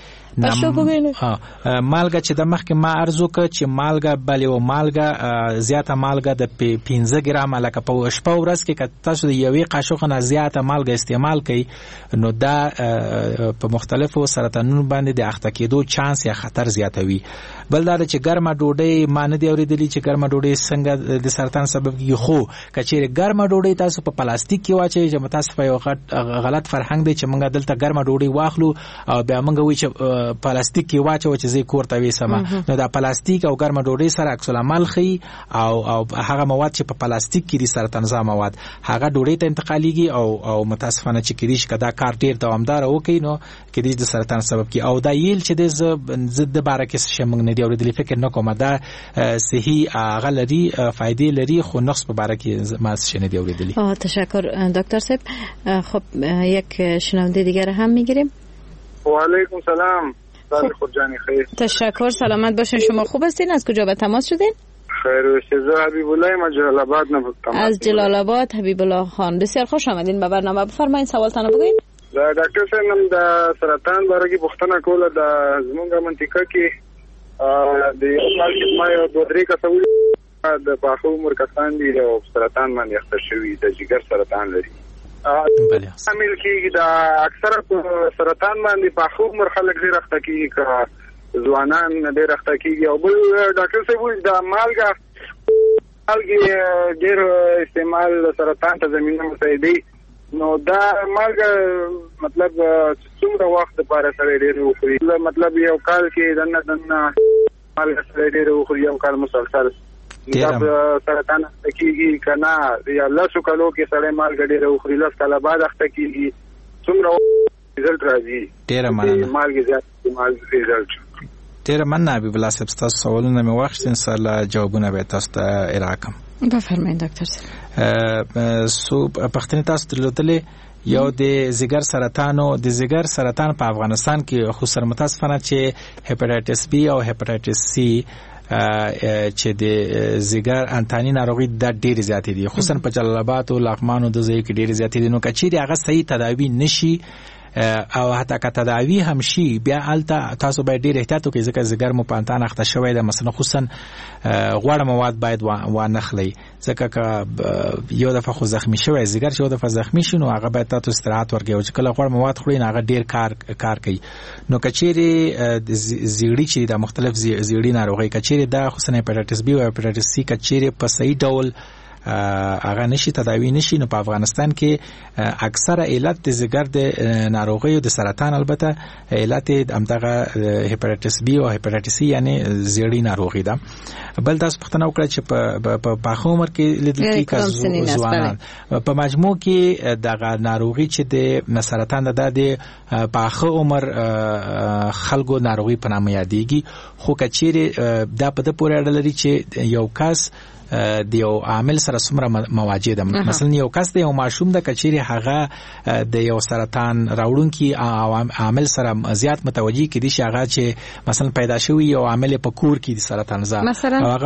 مالګه چې د مخکې ما ارزو ک چې مالګه بلې او مالګه زیاته مالګه د 15 ګرام لکه په شپه ورځ کې تاسو د یوې قاشق نه زیاته مالګه استعمال کړئ نو دا په مختلفو سرطانونو باندې د اخته کېدو چانس یا خطر زیاتوي. بل دا چې ګرمه ډوډۍ مان دي اوریدلی چې ګرمه ډوډۍ څنګه د سرطان سبب کیږي. خو کچېره ګرمه ډوډۍ تاسو په پلاستیک کې واچي چې متاسفه یو غلط فرهنګ دی چې موږ دلته ګرمه ډوډۍ واخلو او بیا موږ وی چې پلاستیک کې واچو چې زی کور ته وېسم. نو دا پلاستیک او ګرمه ډوډۍ سره عکس العمل خي او هغه مواد چې په پلاستیک کې دي سرطان زا مواد هغه ډوډۍ ته انتقاليږي او متاسفانه چې کېدیش کدا کار ډیر دوامدار وکړي نو کېدیش د سرطان سبب کی. او دا یل چې د ضد بارکه شمنګ نه دی اوریدل فکر نه کوم دا صحیح غلري فائدې لري خو نقص په بارکه ما شنه دی اوریدلی. تشکر دکتر صاحب. خب یک شنونده دیگر هم میگیریم. و علیکم سلام. خورجانی خیر. تشکر. سلامت باشین. شما خوب هستین؟ از کجا به تماس شدین؟ خیر شزا حبیب الله ما جلال آباد نه بودم. از جلال آباد حبیب الله خان، بسیار خوش آمدین به برنامه. بفرمایید سوالتان بگوین. ډاکټر صاحب نن د سرطان باره کې پوښتنه کوله. د زمونږ منطقه کې د مال کې ما یو 2-3 کسان د پاخه عمر کسان دي او سرطان باندې اخته شوي، د جګر سرطان لري. عامل کېږي د اکثره سرطان باندې پاخه عمر خلک ډېر اخته کېږي، که ځوانان ډېر اخته کېږي. او بل ډاکټر صاحب وایي د مالګه ډېر استعمال سرطان ته زمینه مساعدوي. نو دا مالګه مطلب څومره وخت لپاره سره ډېر وخوري؟ مطلب یو کال کې دنه مالګه سره ډېر وخوري، یو کال مسلسل سرطان کېږي که نه؟ یا 10 کالو کې سړی مالګه ډېره وخوري، 10 کاله بعد اخته کېږي، څومره رزلټ راځي؟ ډېره مننه. مالګې زیات استعمال رزلټ. ډېره مننه حبیب الله صاحب، ستاسو سوالونه مې واخیستل، انشاءالله جوابونه به تاسو ته ارائه کړم. بفرمایئ ډاکټر صاحب. پښتنې تاسو درلودلې یو د ځیګر سرطان په افغانستان کې خصوصا متاسفانه چې هپاتایټس بی او هپاتایټس سی چې د ځیګر انتاني ناروغي د ډېر زیات دي، خصوصا په جلال آباد او لغمان د ځای کې ډېر زیات دي. نو کچېرې هغه صحیح تداوی نشي او حتی که تداوی هم شي، بیا الته تاسو باید ډېر احتیاط وکړئ، ځکه ځیګر مو په انتان اخته شوی ده. مثلا خصوصا غوړ مواد باید وانخلئ، ځکه که یو دفعه خو زخمی شوی ځیګر چې یو دفعه زخمی شي، نو هغه باید تاسو استراحت ورکړئ. او چې کله غوړ مواد خورئ نو هغه ډېر کار کوي. نو کچېرې زیړي چې د مختلف زیړي ناروغۍ کچېرې دا خصوصا هپاتایټس بی او هپاتایټس سی کچېرې په صحیح ډول هغه نشي تداوی نشي، نو په افغانستان کې اکثره علت د ځیګر د ناروغیو د سرطان البته علت همدغه هپاتایټس بی او هپاتایټس سی یعنی زیړی ناروغي ده. بل تاسو پوښتنه وکړه چې په پاخه عمر کې لیدل کېږي ځوانان په مجموع کې دغه ناروغي چې د سرطان د پاخه عمر خلکو ناروغي په نامه یادېږي. خو کچېرې دا په د پورې اړه لري چې یو کس د یو عامل سره څومره مواجه ده. مثلا یو کس د یو ماشوم د کچېرې هغه د یو سرطان راوړونکي عامل سره زیات متوجه کېدي چې هغه چې مثلا پیدا شوی یو عامل په کور کې د سرطان زا هغه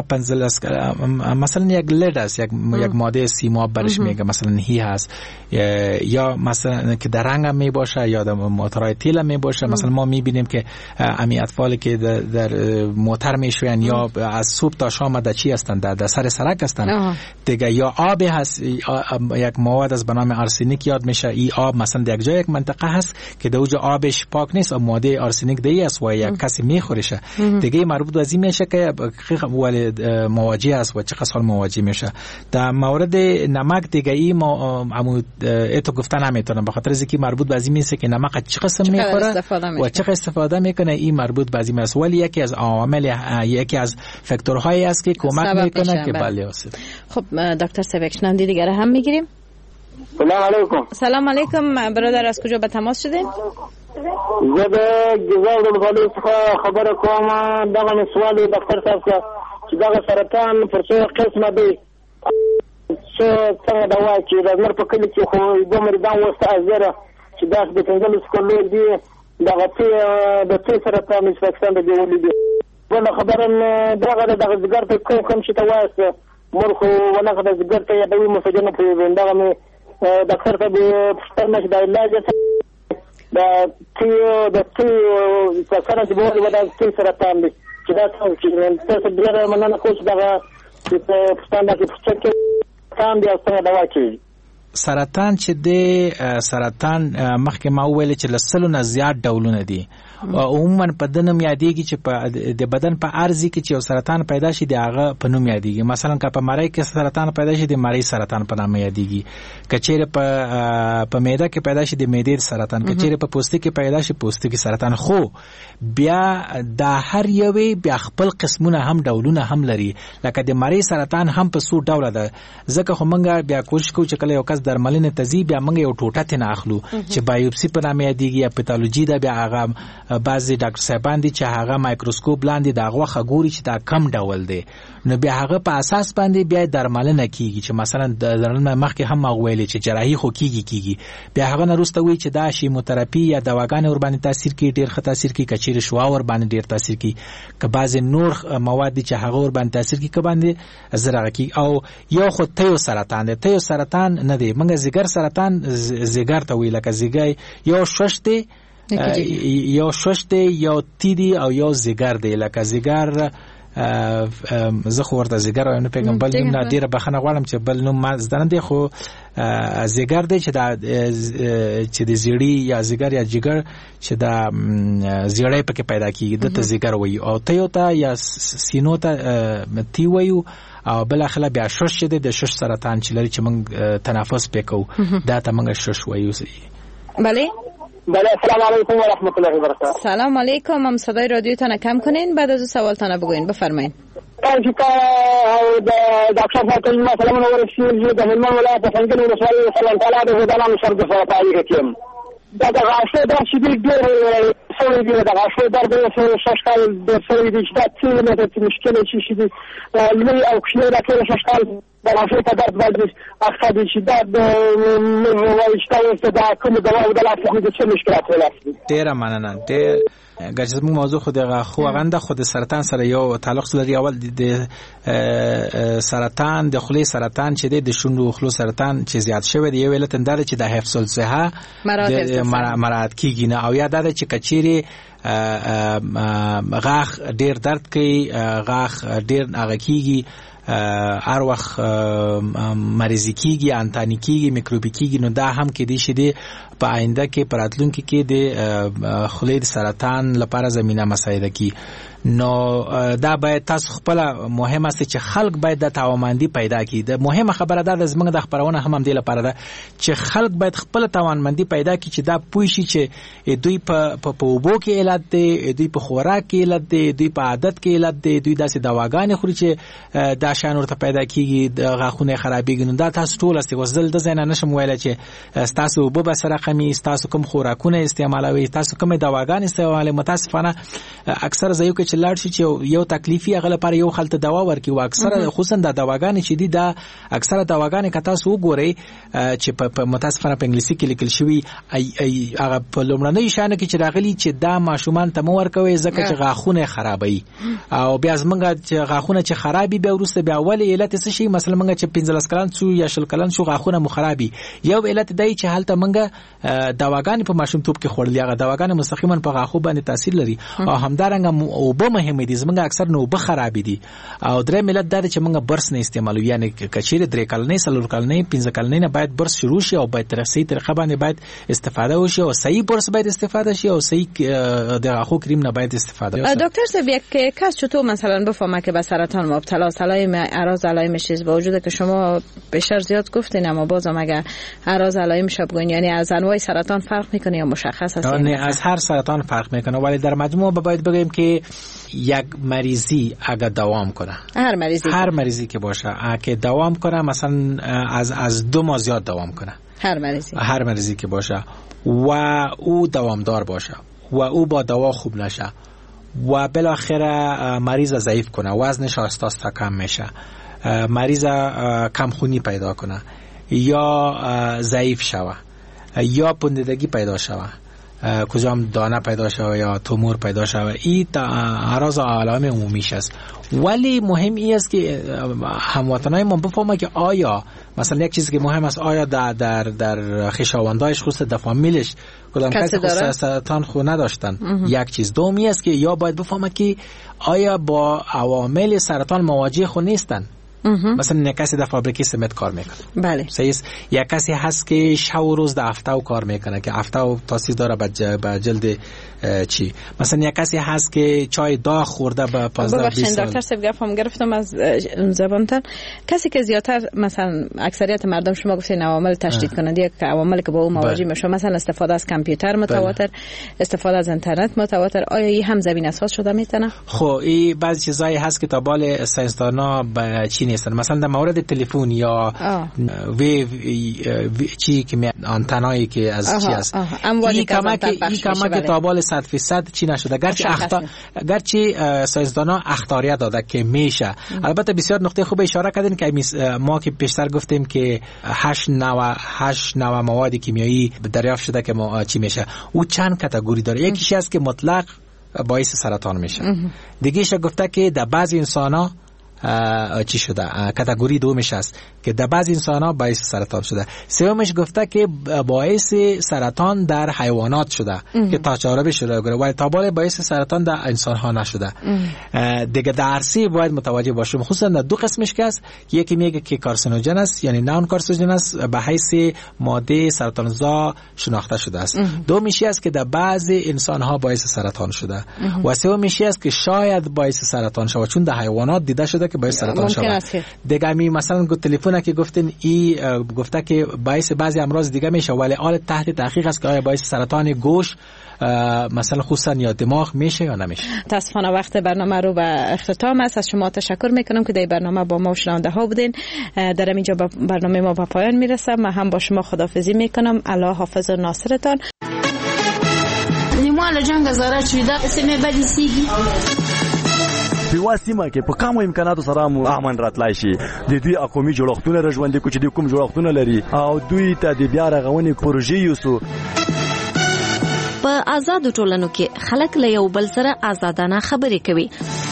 15 مثلا یک لداس یک ماده سیماب برش میگه مثلا هی هست یا مثلا که در رنگ می باشه یا در موتورهای تیل می باشه. مثلا ما میبینیم که امی اطفالی که در موتر میشوین یا از صبح تا شام در چی هستن در سر سرک هستن دیگه، یا آب هست یک مواد از بنام آرسنیک یاد میشه. این آب مثلا در یک جای یک منطقه هست که در اونجا آبش پاک نیست و ماده آرسنیک دیگه است و یک کسی میخورشه دیگه مربوط به این میشه که والد مواجه است و چه قسم مواجه میشه. در مورد نمک دیگه این ما ایتو گفتن نمیتونم به خاطر اینکه مربوط به این میشه که نمک چه قسم میخوره و چه استفاده میکنه. این مربوط به این است، ولی یکی از عوامل یکی از فاکتورهایی است که کمک میکنه که بله است. خب دکتر سبکشنان دیگر هم میگیریم. سلام علیکم. سلام علیکم برادر، از کجا به تماس شدین؟ زه د جزایر ولایت څخه خبره کوم. دغه سوال دکتر صاحب چې دغه سرطان پر څو قسمه دی، څنګه دوا چې د نور په کلی کې خو د مریضان وسته ازره چې داس د څنګه سکولو دی دغه د څه سرطان انفیکشن دی ولې بل خبره دغه ځګر ته کوم چې تواسه مرخو ولا د ځګر ته یوه مسجنه په وندغه مې ډاکټر ته پښتنه د علاج د سره چې بوله ودا د سرطان دی چې دا څه چې ډېر مننه کوم دغه پښتنه کې پښتنه کان دی څنګه دوا کوي. سرطان چې د سرطان مخکې ما ویل چې لسلو نه زیات ډولونه دي او عموما په دنم یادېږي چې په د بدن په ارزي کې چې یو سرطان پیدا شي د هغه په نوم یادېږي. مثلا که په مری کې سرطان پیدا شي د مری سرطان په نامه یادېږي، کچېره په معده کې پیدا شي د معدې سرطان، کچېره په پوستکي کې پیدا شي پوستکي سرطان. خو بیا د هر یوې بیا خپل قسمونه هم ډولونه هم لري، لکه د مری سرطان هم په څو ډوله ده. ځکه خو موږ بیا کوشش کوو چې کله یو کس درملنه تزي بیا موږ یو ټوټه تنه اخلو چې بایوپسي په نامه یادېږي یا پیتالوژي ده، بیا هغه بعضی ډاکټر صاحبان دي چې هغه مایکروسکوپ لاندې د غوښه ګوري چې دا کم ډول دی، نو بیا هغه په اساس باندې بیا درملنه کیږي چې مثلا د درملنه مخکې هم ویلې چې جراحي خو کیږي بیا هغه نه وروسته وی چې دا شیموتراپي یا دواګانې ور باندې تاثیر کوي، ډیر ښه تاثیر کوي، کچیر شوا ور باندې ډیر تاثیر کوي، که بعض نور مواد چې هغه ور باندې تاثیر کوي، که باندې زرغه کوي. او یو خو تیو سرطان دی، تیو سرطان نه دی، موږ زیګر سرطان زیګر ته وی لکه زیګای یو شش دی، یو شش دی، یو تیدی او یو زیګر دی. لکه زیګر زه خو ورته زیګر وایم نه پیغام بل نوم نه ډیره بخنه غواړم چې بل نوم ما زده نه دی، خو زیګر دی چې د زیړی یا زیګر یا جګر چې د زیړی پکې پیدا کیږي دته زیګر وایي، او تیو ته یا سینو ته تی وایو، او بل اخلا بیا شش دی د شش سرطان چې لري چې موږ تنفس پکو دا ته موږ شش وایو. بله السلام علیکم و رحمت الله و برکاته. سلام علیکم. هم صدای رادیوتون کم کنین بعد از سوالتون بگوین. بفرمایید. ډاکټر صاحب مثلا نو ورسېږي د هلمند ولایت په څنګه نو رسول الله تعالی د هدانو سر د سرطان حکیم دا د غاښو د شدید ډېر سوي دي، د غاښو درد یې ششکال د سوي دي چې دا څه نه د مشکل شي دي لوی او کښې دا ټول ششکال د غاښو په درد باندې اخته دي چې دا د وایشتاو دا کوم دوا او د لاسه د څه مشکلات ولري. ډېره مننه. ډېر ګرځم موضوع خو د غاښو غنده خو د سرطان سره یو تعلق لري. اول د سرطان د خولې سرطان چې د شونډو خولو سرطان چې زیات شوی دی، یو علت اندار چې د حفظ الصحه مراد کیږي نه، او یا دا چې کچيري غاښ ډیر درد کوي، غاښ ډیر هغه کیږي، هر وخت مریضی کیږي، انتانی کیږي، میکروبی کیږي، نو دا هم کې دي چې د په آینده کې پراتلونکو کې د خولې سرطان لپاره زمينه مساعده کی. نو دا باید تاسو خپل مهمه است چې خلک باید د توانمندي پیدا کړي. د مهمه خبره ده د زمنګ د خبرونه هم دې لپاره ده چې خلک باید خپل توانمندي پیدا کړي چې دا پوه شي چې دوی په اوبو کې علت دی، دوی په خوراک کې علت دی، دوی په عادت کې علت دی، دوی داسې دواګانې خوري چې دا شان ورته پیدا کیږي، د غاښونه خرابېږي. نو دا تاسو ټول است وزل د زینه نشم ویل چې تاسو اوبو به سره کمی، تاسو کوم خوراکونه استعمالوي، تاسو کوم دواګانې استعمالوي. متاسفانه اکثر زيو کې لاړ شي چې یو تکلیفي هغه لپاره یو خلته دوا ورکي، او اکثره خصوصا د دواګانې چې دي دا اکثره دواګانې کته سو ګوري چې په متاسفانه په انګلیسي کې لیکل شوی هغه په لومړنۍ شانه کې چې راغلي چې دا ماشومان ته مور کوي ځکه چې غاښونه خرابوي، او بیا زمونږ چې غاښونه چې خرابي بیا ورسته بیا ولې علت څه شي، مثلا موږ چې 15 کلن شو یا 20 کلن شو غاښونه مو خرابي، یو علت دی چې حالت موږ دواګانې په ماشومتوب کې خوړلې، هغه دواګانې مستقیما په غاښو باندې تاثیر لري، او همدارنګه او به مهمه دي زمونږ اکثر نو به خراب دي. او درې ملت دا چې موږ برس نه استعمالو، یعنی کچېره درې کلنې سلور کلنې 15 کلنې نه باید برس شروع شي، او باید صحیح طریقه باندې باید استفاده وشي، او صحیح برس باید استفاده شي، او صحیح د غاښو کریم نه باید استفاده وشي. دکتر صاحب یک کس چطور مثلا بفهمه که به سرطان مبتلا است؟ اعراض علائمش با وجود که شما بیشتر زیاد گفتین، اما بازم اگه اعراض علائمش بگوین، یعنی از انواع سرطان فرق میکنه یا مشخص است؟ نه، از هر سرطان فرق میکنه، ولی در مجموع باید بگیم که یک مریضی اگه دوام کنه، هر مریضی که باشه اگه دوام کنه، مثلا از 2 ماه زیاد دوام کنه، هر مریضی که باشه و او دوامدار باشه و او با دوا خوب نشه و بالاخره مریض ضعیف کنه، وزنش آستا کم میشه، مریض کمخونی پیدا کنه یا ضعیف شوه یا پوندگی پیدا شوه، کجام دانه پیدا شوه یا تومور پیدا شوه، این اعراض علائم عمومیش است. ولی مهم این است که هموطنای ما بفهمه که آیا مثلا یک چیزی که مهم است، آیا در خویشاوندایش خصوص در فامیلش کدام کسی سرطان خو نداشتن، یک چیز. دومی است که یا باید بفهمه که آیا با عوامل سرطان مواجه خو نیستن، مثلا یک کسی در فابریکه سمنت کار میکنه، بله صحیح است، یک کسی هست که شب و روز در هفته کار میکنه که هفته تاثیر داره به جلد چی، مثلا یک کسی هست که چای داغ خورده به 15-20 سال. دکتر صاحب گفتم گرفتم از زبانتان، کسی که زیادتر مثلا اکثریت مردم شما گفتین عوامل تشدید کننده که عوامل که با او مواجه میشه، مثلا استفاده از کامپیوتر متواتر، استفاده از اینترنت متواتر، آیا این هم زمین اساس شده میتونه؟ خب این بعضی چیزایی هست که تا بال ساینسدانا به چی هستن. مثلا در مورد تلفن یا ویو چی که آنتنایی که از چی است این کمک تا بال 100% چی نشده، گرچه ساینسدانا اخطاریت داده که میشه. البته بسیار نقطه خوب اشاره کردین که ما که پیشتر گفتیم که 8 نوع مواد کیمیایی دریافت شده که ما چی میشه. او چند کاتگوری داره. یکیش است که مطلق باعث سرطان میشه. دیگه‌ش گفته که در بعضی انسانا چی شده، کاتگوری دومش است که در بعضی انسان‌ها باعث سرطان شده. سومش گفته که باعث سرطان در حیوانات شده که تا چاره شده ولی تا بالا باعث سرطان در انسان‌ها نشده. دیگه درسی باید متوجه باشیم، خصوصا در دو قسمش که است، یکی میگه که کارسینوژن است یعنی نان کارسینوژن است به حیث ماده سرطانزا شناخته شده است. دومیشی است که در بعضی انسان‌ها باعث سرطان شده و سومیشی است که شاید باعث سرطان شود چون در حیوانات دیده شده که باعث سرطان شود. دیگه می مثلا تلفن که گفتین گفته که باعث بعضی امراض دیگه میشه ولی حال تحت تحقیق است که آیا باعث سرطان گوش مثلا خصوصا یا دماغ میشه یا نمیشه. متاسفانه وقت برنامه رو به اختتام است. از شما تشکر میکنم که در برنامه با ما شنونده ها بودین. در اینجا برنامه ما به پایان میرسه. من هم با شما خداحافظی میکنم. الله حافظ و ناصرتان. نیمال جنگ زاره چیدا سیمه بدی سیگی په واسطه کې په کوم امکاناتو سره مو امن راتلای شي. د دوی اقومي جوړښتونه رژوندې کو چې د کوم جوړښتونه لري او دوی ته د بیا رغونې پروژې یوسو. په آزاد ټولنو کې خلک له یو بل سره آزادانه خبرې کوي.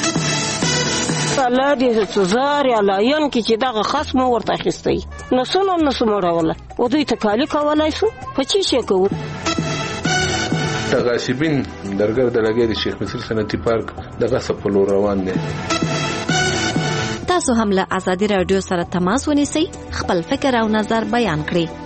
الله دې سزار یا لایون کې چې دغه خصم ورته اخیستی نو سمو راوله او دوی ته کالی کولای شو په چی شي کوو. غاصبین درګر د لګې د شیخ مصر صنعتي پارک دغه سپلو روان دي. تاسو هم له آزادي رادیو سره تماس ونیسئ، خپل فکر او نظر بیان کړئ.